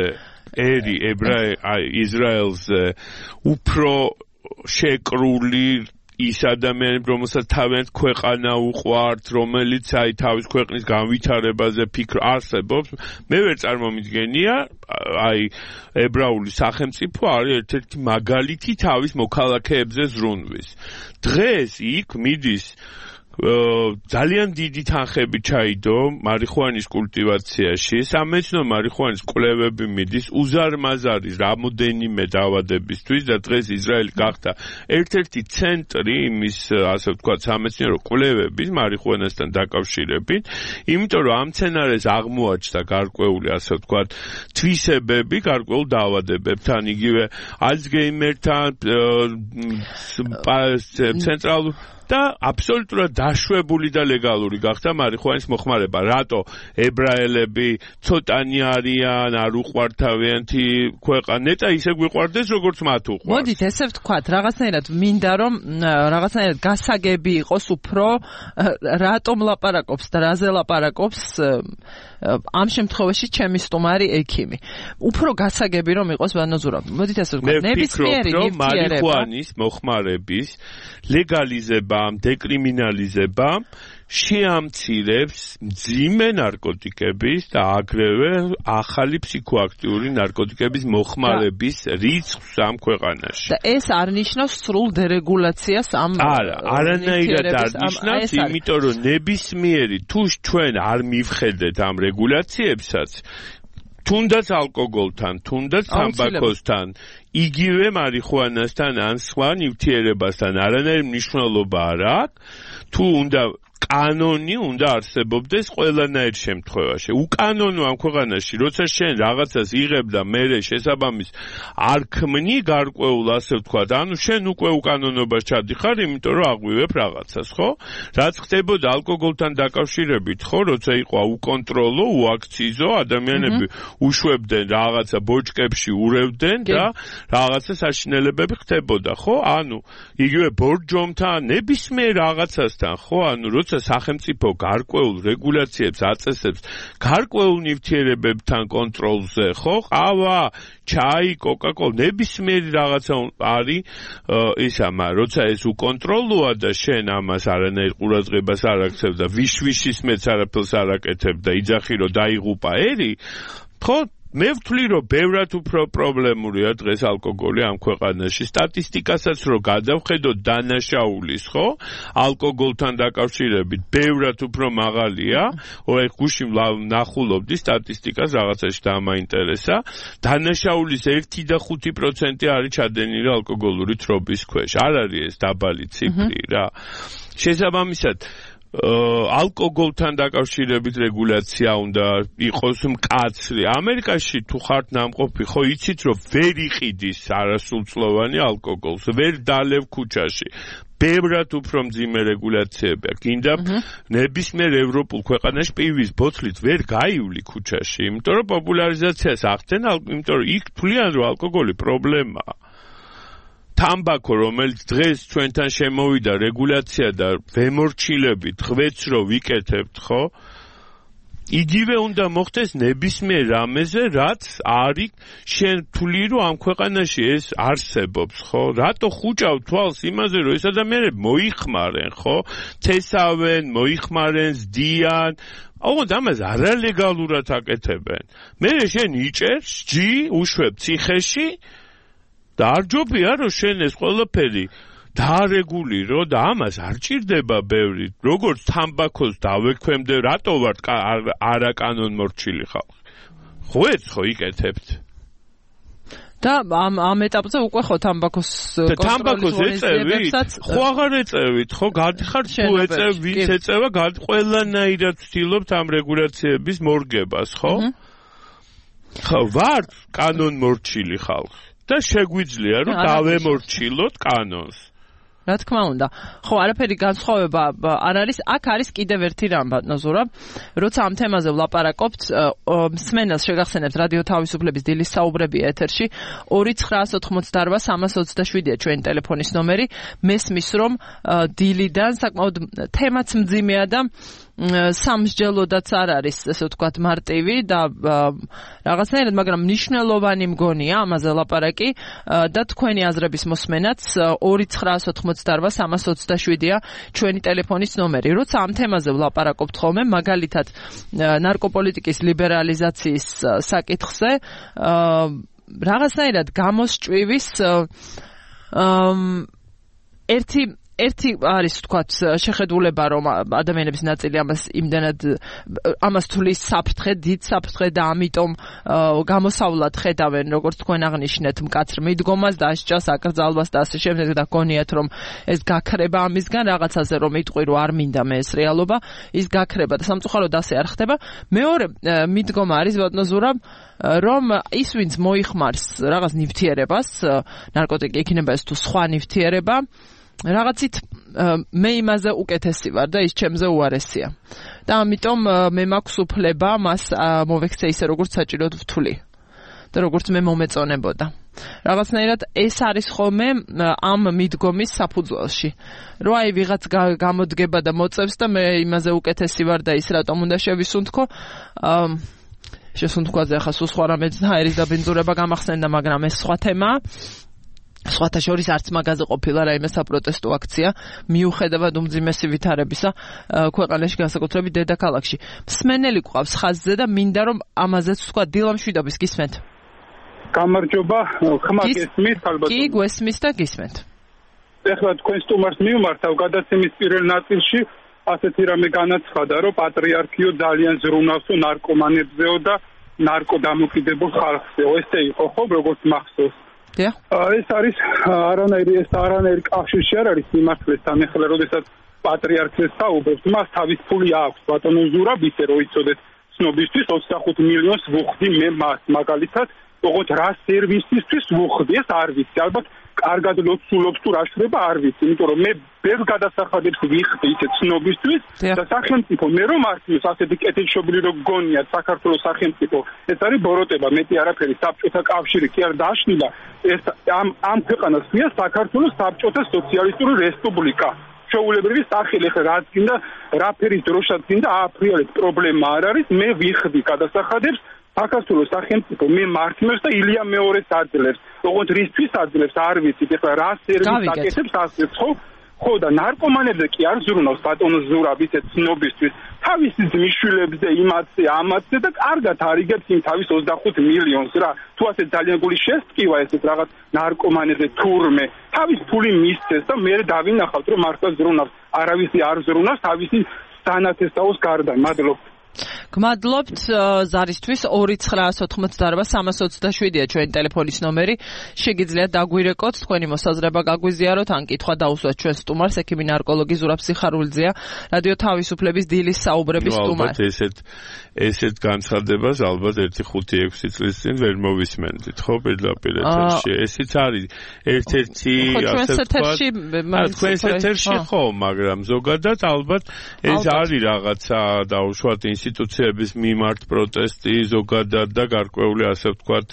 ისრაელს უფრო შეკრული ის ადამიანები, რომელსაც თავიანთ ქვეყანა უყვართ, რომელიც აი თავის ქვეყნის განვითარებაზე არსებობს, მე ვერ წარმომიდგენია, აი ებრაული სახელმწიფო არის ერთ-ერთი მაგალითი თავის მოქალაქეებზე ზრუნვის. დღეს იქ მიდის ძალიან დიდი თანხები ჩაიდო მარიხუანის კულტივაციაში, სამეცნიერო მარიხუანის კვლევები მიდის უზარმაზარის რამოდენიმე დაავადებისთვის და დღეს ისრაელი გახდა ერთ-ერთი ცენტრი იმის, ასე ვთქვათ, სამეცნიერო კვლევების მარიხუანასთან დაკავშირებით, იმიტომ რომ ამ მცენარეს აღმოაჩნდა გარკვეული, ასე ვთქვათ, თვისებები გარკვეულ დაავადებებთან, იგივე ალცგეიმერთან, ცენტრალურ და აბსოლუტურად დაშვებული და ლეგალური გახდა მარიხუანის მოხმარება. რატო ებრაელები ცოტანი არიან, არ უყვართ თავიანთი ქვეყანა, ნეტა ისე გვიყვარდეს, როგორც მათ უყვარს. მოდით ესე ვთქვათ, რაღაცნაირად მინდა რომ რაღაცნაირად გასაგები იყოს უფრო რატომ ლაპარაკობს და რაზე ლაპარაკობს ამ შემთხვევაში ჩემი სტუმარი ექიმი. უფრო გასაგები რომ იყოს ბანაზურა. მოდით ესე ვთქვათ, ნებისმიერი ნივთიერება მარიხუანის მოხმარების ლეგალიზებამ, დეკრიმინალიზებამ შეამცირებს მძიმე ნარკოტიკების და აგრევე ახალი ფსიქოაქტიური ნარკოტიკების მოხმარების რიცხვს ამ ქვეყანაში. და ეს არ ნიშნავს სრულ დერეგულაციას ამ არანაირად არ ნიშნავს, იმიტომ რომ ნებისმიერი თუ ჩვენ არ მივხედეთ ამ რეგულაციებსაც, თუნდაც ალკოგოლთან, თუნდაც თამბაქოსთან, იგივე მარიხუანასთან ან სხვა ნივთიერებასთან არანაირი მნიშვნელობა არ აქვს, თუ უნდა კანონი უნდა არსებობდეს ყველანაირ შემთხვევაში. უკანონო ამ ქვეყანაში, როცა შენ რაღაცას იღებ და მერე შესაბამის არ ქმნი გარკვეულ, ასე ვთქვათ, ანუ შენ უკვე უკანონობას ჩადიხარ, იმიტომ რომ აღვივებ რაღაცას, ხო? რაც ხდებოდა ალკოგოლთან დაკავშირებით, ხო, როცა იყო უკონტროლო, უაქციზო, ადამიანები უშვებდნენ რაღაცა ბოჭკებში ურევდნენ და რაღაცა საშინელებები ხდებოდა, ხო? ანუ იგივე ბორჯომთან, ნებისმიერ რაღაცასთან, ხო? ანუ როცა სახელმწიფო გარკვეულ რეგულაციებს აწესებს გარკვეულ ნივთიერებებთან კონტროლზე, ხო? ყავა, ჩაი, კოკა-კოლა, ნებისმიერი რაღაცა არის ისამა, როცა ეს უკონტროლოა და შენ ამას არანაირ ყურადღებას არ აქცევ და ვიშვიშის მეც არაფერს არ აკეთებ და იძახი რომ დაიღუპა ერი, ხო? მე ვთვლი რომ ბევრად უფრო პრობლემურია დღეს ალკოგოლი ამ ქვეყანაში. სტატისტიკასაც რო გადავხედოთ დანაშაულის, ხო? ალკოგოლთან დაკავშირებით ბევრად უფრო მაღალია. ოღონდ გუშინ ნახულობდი სტატისტიკას რაღაცაში და მაინტერესა. დანაშაულის 1.5% არის ჩადენილი ალკოგოლური თრობის ქვეშ. არ არის ეს დაბალი ციფრი რა. შესაბამისად ალკოგოლთან დაკავშირებით რეგულაცია უნდა იყოს მკაცრი. ამერიკაში თუ ხართ ნამყოფი, ხო იცით რომ ვერ იყიდის არასრულწლოვანი ალკოგოლს, ვერ დალევ ქუჩაში. ბევრად უფრო მძიმე რეგულაციებია. გინდა ნებისმიერ ევროპულ ქვეყანაში პივის ბოთლით ვერ გაივლი ქუჩაში, იმიტომ რომ პოპულარიზაციას ახდენ, იმიტომ რომ იქ თვლიან რომ ალკოგოლი პრობლემაა. თამბაქო, რომელიც დღეს ჩვენთან შემოვიდა რეგულაცია და ვემორჩილებით, ღვეც რო ვიკეთებთ, ხო? იგივე უნდა მოხდეს ნებისმიერ რამეზე, რაც არის შენ თვლი რომ ამ ქვეყანაში ეს არსებობს, ხო? რატო ხუჭავ თვალს იმაზე, რომ ეს ადამიანები მოიხმარენ, ხო? თესავენ, მოიხმარენ, ზდიან. ოღონდ ამას არალეგალურად აკეთებენ. მე შენ იჭერ, სჯი, უშვებ ციხეში და არ ჯობია რომ შენ ეს ყველაფერი დაარეგულირო და ამას არ ჭირდება ბევრი. როგორც თამბაქოს დავექვემდე, რატო ვარ არაკანონმორჩილი ხალხი? ღვეც ხო იკეთებთ? და ამ ეტაპზე უკვე ხო თამბაქოს ეწევით? ხო აღარ ეწევით, ხო გადიხართ თუ ეწევ, ვინც ეწევა, ყველანაირად ვცდილობთ ამ რეგულაციების მორგებას, ხო? ხო, ვარ კანონმორჩილი ხალხი. და შეგვიძლია რომ დავემორჩილოთ კანონს. რა თქმა უნდა. ხო, არაფერი განსხვავება არ არის. აქ არის კიდევ ერთი რამ, ბატონო ზურაბ. როცა ამ თემაზე ვლაპარაკობთ, მსმენელს შეგახსენებთ რადიო თავისუფლების დილის საუბრები ეთერში 2988327-ია ჩვენი ტელეფონის ნომერი. მესმის რომ დილიდან საკმაოდ თემაც მძიმეა და სამსჯელოდაც არ არის, ესე ვთქვათ, მარტივი და რაღაცნაირად, მაგრამ მნიშვნელოვანი მგონია ამაზე ლაპარაკი და თქვენი აზრების მოსმენაც 2988327-ია ჩვენი ტელეფონის ნომერი. როცა ამ თემაზე ვლაპარაკობთ ხოლმე, მაგალითად ნარკოპოლიტიკის ლიბერალიზაციის საკითხზე, რაღაცნაირად გამოსჭვივის ერთი არის ვთქვათ შეხედულება რომ ადამიანების ნაწილი ამას თulis საფრთხე, დიდ საფრთხე და ამიტომ გამოსავლად ხედავენ როგორც თქვენ აღნიშნეთ მკაცრ მიდგომას და ასჯას აკრძალვას და ასე შემდეგ და გონიათ რომ ეს გაქრება ამისგან რაღაცაზე რომ იტყვი რომ არ მინდა მე ეს რეალობა ის გაქრება და სამწუხაროდ ასე არ ხდება. მეორე მიდგომა არის ბატონო ზურაბ რომ ის ვინც მოიხმარს რაღაც ნივთიერებას, ნარკოტიკი იქნება ეს თუ სხვა ნივთიერება, რაღაცით მე იმაზე უკეთესი ვარ და ის ჩემზე უარესია. და ამიტომ მე მაქვს უფლება მას მოვექცე ისე როგორც საჭიროდ ვთვლი და როგორც მე მომეწონებოდა. რაღაცნაირად ეს არის ხოლმე ამ მიდგომის საფუძველში. რომ აი ვიღაც გამოდგება და მოწევს და მე იმაზე უკეთესი ვარ და ის რატომ უნდა შევისუნთქო. შესუნთქვაზე ახლა სულ სხვა რამე ძნაერის და ბინძურება გამახსენდა, მაგრამ ეს სხვა თემაა. სხვათა შორის არც მაგაზე ყოფილა რაიმე საპროტესტო აქცია მიუხედავად უმძიმესი ვითარებისა ქვეყანაში განსაკუთრებით დედაქალაქში. მსმენელი ყავს ხაზზე და მინდა რომ ამაზეც ვთქვა დილამშვიდობის გისმენთ. გამარჯობა, ხმა გესმით ალბათ. კი, გვესმის და გისმენთ. ეხლა თქვენ სტუმარს მიმართავ გადაცემის პირველ ნაწილში ასეთი რამე განაცხადა, რომ პატრიარქიო ძალიან ზრუნავს ნარკომანებზეო და ნარკოდამოკიდებულ ხალხზეო. ესე იყო ხო, როგორც მახსოვს. ეს არის არანაირი კავშირში არ არის მიმართლესთან. ეხლა როდესაც პატრიარქს საუბრობს, მას თავის ფული აქვს ბატონო ზურაბ, ისე რომ იცოდეთ ცნობისთვის 25 მილიონს ვუხდი მე მას მაგალითად, ოღონდ რა სერვისისთვის ვუხდი, ეს არ ვიცი. ალბათ კარგად ლოცულობს თუ რა შრება არ ვიცი, იმიტომ რომ მე ბევრ გადასახადებს ვიხდი ისე ცნობისთვის და სახელმწიფო მე რომ არწმუნოს ასეთი კეთილშობილი რო გგონიათ საქართველოს სახელმწიფო, ეს არის ბოროტება, მეტი არაფერი. საბჭოთა კავშირი კი არ დაშლილა, ეს ამ ქვეყანას ქვია საქართველოს საბჭოთა სოციალისტური რესპუბლიკა. ჩვეულებრივი სახელი, ხა რაც გინდა, რა ფერის დროშაც გინდა, აფრიალეთ პრობლემა არ არის, მე ვიხდი გადასახადებს საქართველოს სახელმწიფო მე მართლებს და ილია მეორეს აძლევს. ოღონდ რისთვის აძლევს არ ვიცით. ეხლა რა სერვისს აკეთებს ასეც ხო და ნარკომანებზე კი არ ზრუნავს ბატონო ზურაბ ისე ცნობისთვის. თავისი ძმისშვილებზე იმათზე ამათზე და კარგად არიგებს იმ თავის 25 მილიონს რა. თუ ასე ძალიან გული შესტკივა ესეთ რაღაც ნარკომანებზე თურმე თავის ფული მისცეს და მე დავინახავთ რომ მართლა ზრუნავს. არავისი არ ზრუნავს თავისი სანათესაოს გარდა. მადლობთ. გმადლობთ ზარისთვის 29988 ჩვენი ტელეფონის ნომერი. შეგიძლიათ დაგვირეკოთ თქვენი მოსაზრება გაგვიზიაროთ ან კითხვა დაუსვათ ჩვენ სტუმარს ექიმი ნარკოლოგი ზურაბ სიხარულიძეა რადიო თავისუფლების დილის საუბრების სტუმარი. ესეთ განცხადებას ალბათ 1-5-6 წლის წინ ვერ მოვისმენდით ხო პირდაპირ ეთერში. ესიც არის ერთ-ერთი ასე ვთქვათ თქვენს ეთერში ხო, მაგრამ ზოგადად ალბათ ეს არის რაღაცა დაუშვათ ინსტიტუციების მიმართ პროტესტი ზოგადად და გარკვეული ასე ვთქვათ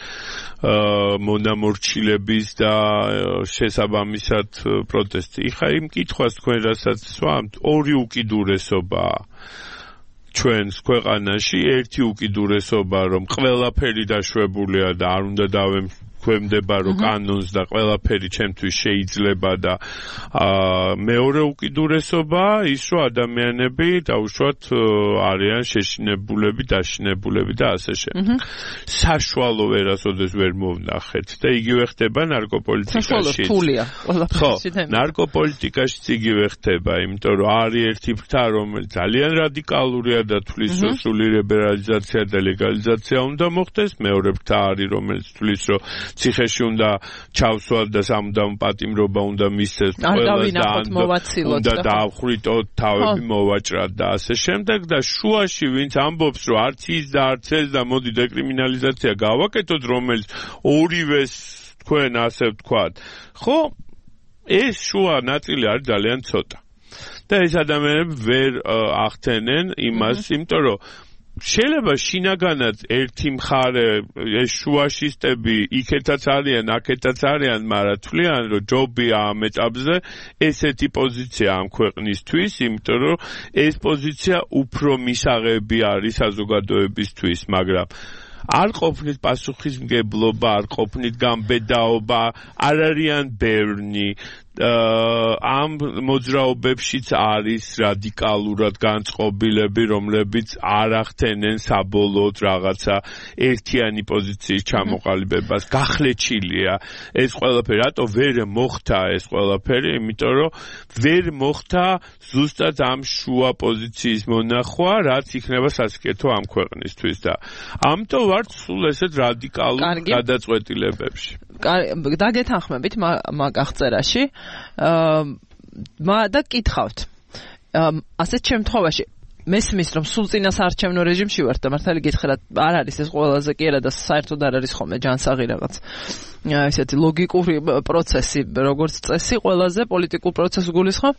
მონამორჩილების და შესაბამისად პროტესტი. იხა იმ კითხვას თქვენ რასაც სვამთ, ორი უკიდურესობაა ჩვენს ქვეყანაში, ერთი უკიდურესობა რომ ყველაფერი დაშვებულია და არ უნდა ქვემდებარო კანონს და ყველაფერი ჩემთვის შეიძლება და მეორე უკიდურესობა ის რომ ადამიანები დაუშვათ არიან შეშინებულები, დაშინებულები და ასე შემდეგ. საშუალო ვერასოდეს ვერ მოვნახეთ და იგივე ხდება ნარკოპოლიტიკაში. ხო, ნარკოპოლიტიკაშიც იგივე ხდება, იმიტომ რომ არის ერთი ფრთა რომელიც ძალიან რადიკალურია და თვლის რომ სრული ლიბერალიზაცია და ლეგალიზაცია უნდა მოხდეს, მეორე ფრთა არის რომელიც თვლის რომ ციხეში უნდა ჩავსვათ და სამუდამო პატიმრობა უნდა მისცეს ყველას და უნდა დაახვრიტოთ თავები მოვაჭრათ და ასე შემდეგ და შუაში ვინც ამბობს რომ არც ის და არც ეს და მოდი დეკრიმინალიზაცია გავაკეთოთ რომელიც ორივეს თქვენ ასე ვთქვათ ხო ეს შუა ნაწილი არის ძალიან ცოტა და ეს ადამიანები ვერ ახდენენ იმას იმიტომ რომ შეიძლება შინაგანად ერთი მხარე ეს შუაშისტები იქეთაც არიან, აქეთაც არიან, მაგრამ თვლიან რომ ჯობია ამ ეტაპზე ესეთი პოზიცია ამ ქვეყნისთვის, იმიტომ რომ ეს პოზიცია უფრო მისაღები არის საზოგადოებისთვის, მაგრამ არ ყოფნით პასუხისმგებლობა, არ ყოფნით გამბედაობა, არ არიან ბევრნი ამ მოძრაობებშიც არის რადიკალურად განწყობილები, რომლებიც არ ახდენენ საბოლოოდ რაღაცა ერთიანი პოზიციის ჩამოყალიბებას. გახლეჩილია ეს ყველაფერი. რატო ვერ მოხდა ეს ყველაფერი? იმიტომ რომ ვერ მოხდა ზუსტად ამ შუა პოზიციის მონახვა, რაც იქნება სასიკეთო ამ ქვეყნისთვის და ამიტომ ვართ სულ ესეთ რადიკალურ გადაწყვეტილებებში. დაგეთანხმებით მაგ აღწერაში და კითხავთ ასეთ შემთხვევაში მესმის რომ სულ წინა საარჩევნო რეჟიმში ვართ და მართალი გითხრათ არ არის ეს ყველაზე კი არა და საერთოდ არ არის ხოლმე ჯანსაღი რაღაც ესეთი ლოგიკური პროცესი როგორც წესი ყველაზე პოლიტიკურ პროცესს გულისხმობ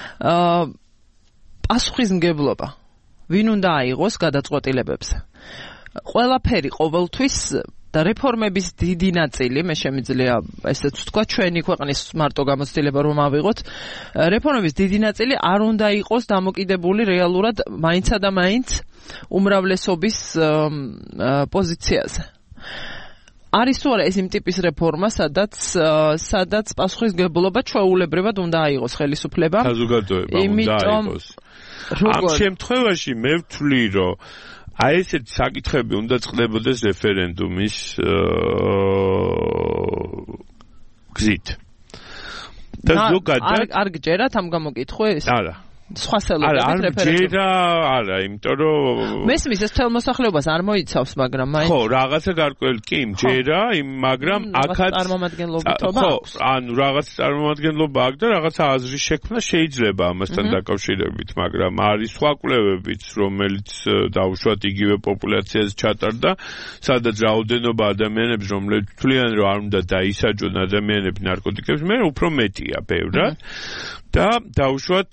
პასუხისმგებლობა ვინ უნდა აიღოს გადაწყვეტილებებზე ყველაფერი ყოველთვის და რეფორმების დიდი ნაწილი, მე შემიძლია ესეც ვთქვა, ჩვენი ქვეყნის მარტო გამოცდილება რომ ავიღოთ, რეფორმების დიდი ნაწილი არ უნდა იყოს დამოკიდებული რეალურად მაინცა და მაინც უმრავლესობის პოზიციაზე. არის თუ არა ეს იმ ტიპის რეფორმა, სადაც პასუხისმგებლობა ჩვეულებრივად უნდა აიღოს ხელისუფლება. საზოგადოება უნდა აიღოს. ამ შემთხვევაში მე ვთვლი, რომ აი ესეთი საკითხები უნდა წყდებოდეს რეფერენდუმის გზით. და ზოგადად არ გჯერათ ამ გამოკითხვის? არა. სხვა სელობებით რეფერენდუმი. არა, იმიტომ რომ მესმის ეს თელ მოსახლეობას არ მოიცავს, მაგრამ მაინც ხო, რაღაცა გარკვეული კი მჯერა, მაგრამ აქაც წარმომადგენლობითობა აქვს. ხო, ანუ რაღაც წარმომადგენლობა აქვს და რაღაცა აზრის შექმნა შეიძლება ამასთან დაკავშირებით, მაგრამ არის სხვა კვლევებიც, რომელიც დაუშვათ იგივე პოპულაციაზე ჩატარდა, სადაც რაოდენობა ადამიანების, რომლებიც თვლიან, რომ არ უნდა დაისაჯონ ადამიანები ნარკოტიკებს, მე უფრო მეტია ბევრად. და დაუშვათ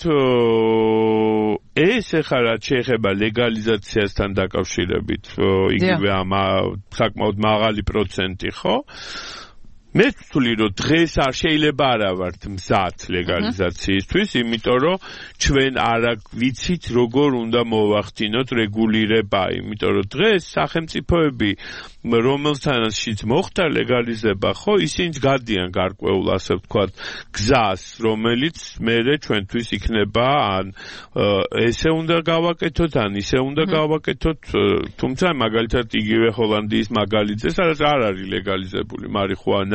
ეს ახლა რაც შეეხება ლეგალიზაციასთან დაკავშირებით იგივე ამ საკმაოდ მაღალი პროცენტი ხო მე ვთვლი რომ დღეს არ შეიძლება არა ვართ მზად ლეგალიზაციისთვის იმიტომ რომ ჩვენ არ ვიცით როგორ უნდა მოვახდინოთ რეგულირება იმიტომ რომ დღეს სახელმწიფოები რომელთანაც მოხდა ლეგალიზება ხო ისინი გადიან გარკვეულ ასე ვთქვათ გზას რომელიც მერე ჩვენთვის იქნება ან ესე უნდა გავაკეთოთ ან ისე უნდა გავაკეთოთ თუმცა მაგალითად იგივე ჰოლანდიის მაგალითზე სადაც არ არის ლეგალიზებული მარიხუანა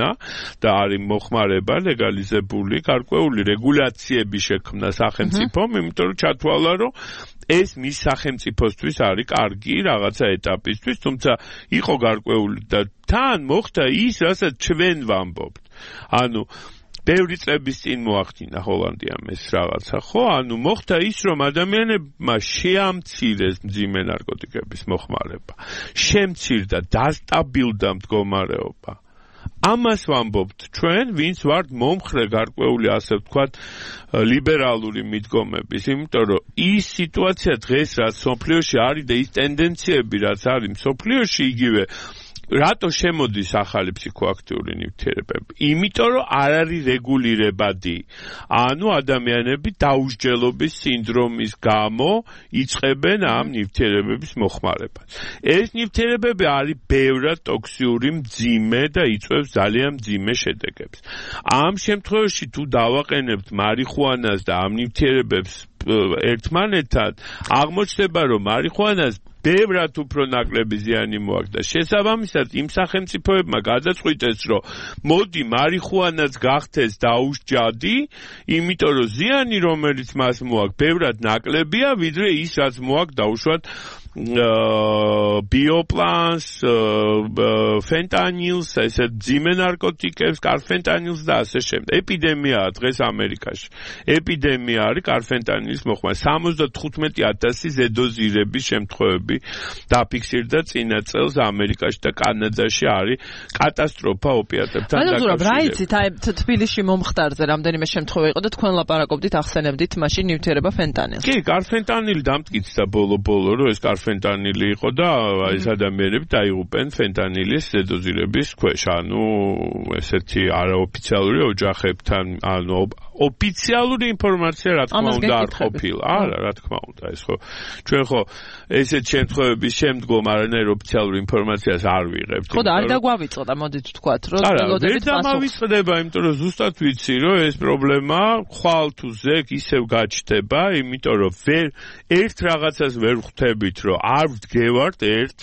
შექმნა და არის მოხმარება ლეგალიზებული გარკვეული რეგულაციები შექმნა სახელმწიფომ, იმიტომ რომ ჩათვალა რომ ეს მის სახელმწიფოსთვის არის კარგი რაღაცა ეტაპისთვის, თუმცა იყო გარკვეული და თან მოხდა ის, რასაც ჩვენ ვამბობთ. ანუ ბევრი წლების წინ მოახდინა ჰოლანდიამ ეს რაღაცა, ხო? ანუ მოხდა ის, რომ ადამიანებმა შეამცირეს მძიმე ნარკოტიკების მოხმარება. შემცირდა, დასტაბილდა მდგომარეობა. ამას ვამბობთ ჩვენ, ვინც ვართ მომხრე გარკვეული, ასე ვთქვათ, ლიბერალური მიდგომების, იმიტომ რომ ის სიტუაცია დღეს რაც სოფლიოში არის და ის ტენდენციები რაც არის სოფლიოში იგივე რატო შემოდის ახალი ფსიქოაქტიური ნივთიერებები? იმიტომ რომ არ არის რეგულირებადი. ანუ ადამიანები დაუსჯელობის სინდრომის გამო იწყებენ ამ ნივთიერებების მოხმარებას. ეს ნივთიერებები არის ბევრად ტოქსიური, მძიმე და იწვევს ძალიან მძიმე შედეგებს. ამ შემთხვევაში თუ დავაყენებთ მარიხუანას და ამ ნივთიერებებს ერთმანეთად, აღმოჩნდება რომ მარიხუანას ბევრად უფრო ნაკლები ზიანი მოაქვს. შესაბამისად, იმ სახელმწიფოებმა გადაწყვიტეს, რომ მოდი მარიხუანაც გახდეს დაუსჯადი, იმიტომ რომ ზიანი, რომელიც მას მოაქვს, ბევრად ნაკლებია, ვიდრე ის, რაც მოაქვს დაუშვათ ბიოპლანს, ფენტანილს, ესე ძიმე ნარკოტიკებს, კარფენტანილს და ასე შემდეგ. ეპიდემიაა დღეს ამერიკაში. ეპიდემია არის კარფენტანილის მოხმარება. 75,000 ზედოზირების შემთხვევები დაფიქსირდა წინა წელს ამერიკაში და კანადაში არის კატასტროფა ოპიატებთან დაკავშირებით. რა იცით, აი თბილისში მომხდარზე რამდენიმე შემთხვევა იყო და თქვენ ლაპარაკობდით, ახსენებდით მაშინ ნივთიერება ფენტანილს. კი, კარფენტანილი დამტკიცდა ბოლო-ბოლო, რომ ეს ფენტანილი იყო და ეს ადამიანები დაიღუპენ ფენტანილის ზედოზირების ქვეშ. ანუ ესეთი არაოფიციალური ოჯახებთან, ანუ ოფიციალური ინფორმაცია რა თქმა უნდა არ ყოფილა. არა, რა თქმა უნდა, ეს ხო ჩვენ ხო ესეთ შემთხვევების შემდგომ არანაირ ოფიციალურ ინფორმაციას არ ვიღებთ. ხო და არ დაგვავიწყდა, მოდით ვთქვათ, რომ ველოდებით პასუხს. არა, ვერ დამავიწყდება, იმიტომ რომ ზუსტად ვიცი, რომ ეს პრობლემა ხვალ თუ ზეგ ისევ გაჩნდება, იმიტომ რომ ერთ რაღაცას ვერ ხვდებით, რომ არ ვდგევართ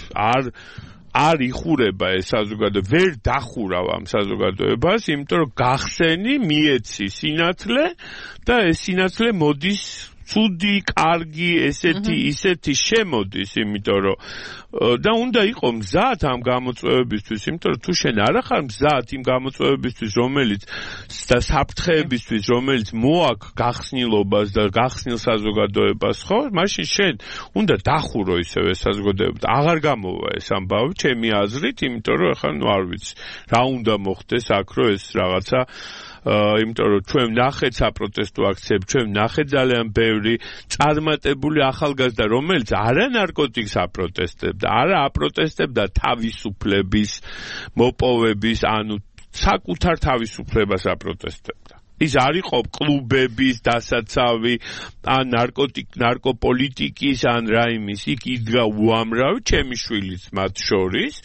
არ იხურება ეს საზოგადოება, ვერ დახურავ ამ საზოგადოებას, იმიტომ რომ გახსენი, მიეცი სინათლე და ეს სინათლე მოდის ცუდი, კარგი, ესეთი, ისეთი შემოდის, იმიტომ რომ და უნდა იყო მზად ამ გამოწვევებისთვის, იმიტომ რომ თუ შენ არ ახარ მზად იმ გამოწვევებისთვის, რომელიც და საფრთხეებისთვის, რომელიც მოაქვს გახსნილობას და გახსნილ საზოგადოებას, ხო? მაშინ შენ უნდა დახურო ისევ ეს საზოგადოება. აღარ გამოვა ეს ამბავი, ჩემი აზრით, იმიტომ რომ ახლა ნუ არ ვიცი, რა უნდა მოხდეს აქ, რომ ეს რაღაცა იმიტომ რომ ჩვენ ვნახეთ საპროტესტო აქციებს, ჩვენ ვნახეთ ძალიან ბევრი წარმატებული ახალგაზრდა, რომელიც არა ნარკოტიკს აპროტესტებდა, არა აპროტესტებდა თავისუფლების მოპოვების, ანუ საკუთარ თავისუფლებას აპროტესტებდა. ის არ იყო კლუბების დასაცავი, ან ნარკოპოლიტიკის, ან რაიმის, იქ იდგა უამრავი, ჩემი შვილიც მათ შორის.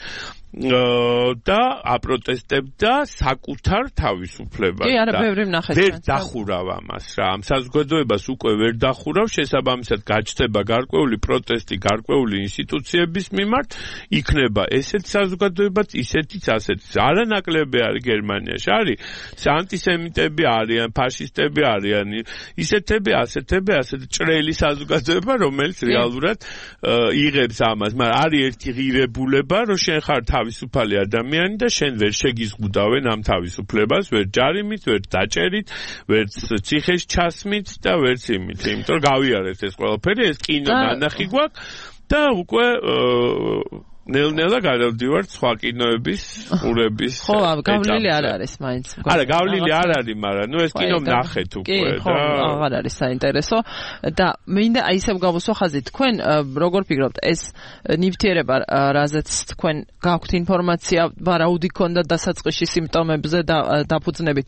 და აპროტესტებდა საკუთარ თავისუფლებას. კი, არა, ბევრი ვნახეთ. ვერ დახურავ ამას რა. ამ საზოგადოებას უკვე ვერ დახურავ, შესაბამისად გაჩნდება გარკვეული პროტესტი გარკვეული ინსტიტუციების მიმართ, იქნება ესეთ საზოგადოებაც, ისეთიც, ასეთიც. არანაკლები არის გერმანიაში. არის ანტისემიტები არიან, ფაშისტები არიან, ისეთები, ასეთები, ასეთი ჭრელი საზოგადოება, რომელიც რეალურად იღებს ამას. მაგრამ არის ერთი ღირებულება, რომ შენ ხარ თავისუფალი ადამიანი და შენ ვერ შეგიზღუდავენ ამ თავისუფლებას, ვერ ჯარიმით, ვერ დაჭერით, ვერ ციხეში ჩასმით და ვერც იმით. იმიტომ რომ გავიარეთ ეს ყველაფერი, ეს კინო ნანახი გვაქვს და უკვე ნელ-ნელა გადავდივართ სხვა კინოების, ყურების. ხო, გავლილი არ არის მაინც. არა, გავლილი არ არის, მაგრამ ნუ ეს კინო ვნახეთ უკვე და აღარ არის საინტერესო და მინდა აი ისევ გავუსვა ხაზი, თქვენ როგორ ფიქრობთ, ეს ნივთიერება, რაზეც თქვენ გაქვთ ინფორმაცია, ვარაუდი ქონდა დასაწყისში სიმპტომებზე და დაფუძნებით.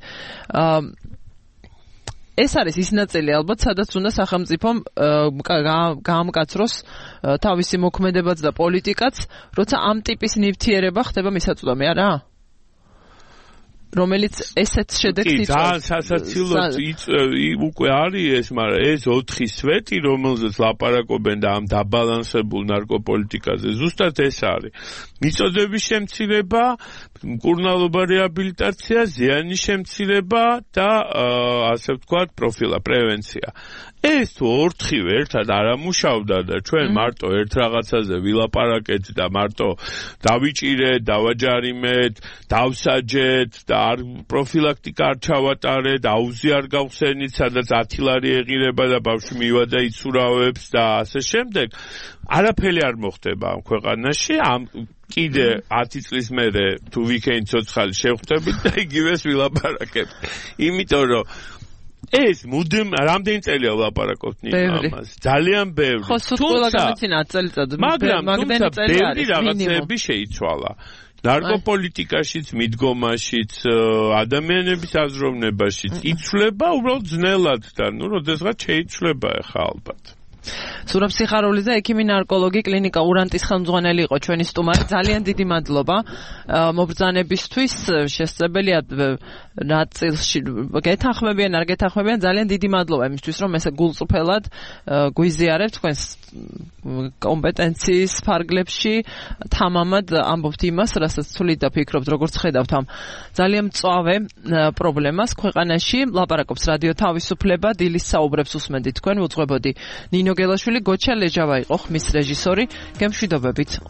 ეს არის ის ნაწილი ალბათ, სადაც უნდა სახელმწიფომ გაამკაცროს თავისი მოქმედებაც და პოლიტიკაც, როცა ამ ტიპის ნივთიერება ხდება მისაწვდომი, არა? რომელიც ესეც შედეგს იწვევს. ძალიან სასაცილოდ უკვე არის ეს, მაგრამ ეს 4 სვეტი, რომელზეც ლაპარაკობენ და ამ დაბალანსებულ ნარკოპოლიტიკაზე, ზუსტად ეს არის. მიწოდების შემცირება, მკურნალობა, რეაბილიტაცია, ზიანის შემცირება და ასე ვთქვათ, პრევენცია. ეს თუ 4-ივე ერთად არ ამუშავდა და ჩვენ მარტო ერთ რაღაცაზე ვილაპარაკეთ და მარტო დავიჭირეთ, დავაჯარიმეთ, დავსაჯეთ და პროფილაქტიკა არ ჩავატარეთ, აუზი არ გავხსენით, სადაც 10 ლარი ეღირება და ბავშვი მივადა იცურავებს და ასე შემდეგ. არაფერი არ მოხდება ამ ქვეყანაში, ამ კიდე 10 წლის მერე თუ ვიქენით ცოცხალი შევხვდებით და იგივეს ვილაპარაკებთ. იმიტომ რომ ეს მუდმივ რამდენი წელია ვლაპარაკობთ ამას? ძალიან ბევრი. ხო, სულ ყველა გამიცი 10 წელიწადს. მაგრამ ბევრი რაღაცები შეიცვალა. ნარკოპოლიტიკაშიც, მიდგომაშიც, ადამიანების აზროვნებაშიც იცვლება უბრალოდ ძნელად და როდესღაც შეიცვლება ახლა ალბათ. სურაბ სიხარულიძე, ექიმი ნარკოლოგი, კლინიკა ურანტის ხელმძღვანელი იყო ჩვენი სტუმარი. ძალიან დიდი მადლობა მობრძანებისთვის. შესაძლებელია ნაწილში გეთანხმებიან, არ გეთანხმებიან. ძალიან დიდი მადლობა იმისთვის, რომ ესე გულწრფელად გვიზიარებთ თქვენს კომპეტენციის ფარგლებში. თამამად ამბობთ იმას, რასაც თვლით და ფიქრობთ, როგორც ხედავთ ამ ძალიან მწვავე პრობლემას ქვეყანაში. ლაპარაკობს რადიო თავისუფლება, დილის საუბრებს უსმენთ თქვენ. უძღვებოდი ნინო გელაშვილი, გოჩა ლეჯავა იყო ხმის რეჟისორი. გემშვიდობებით.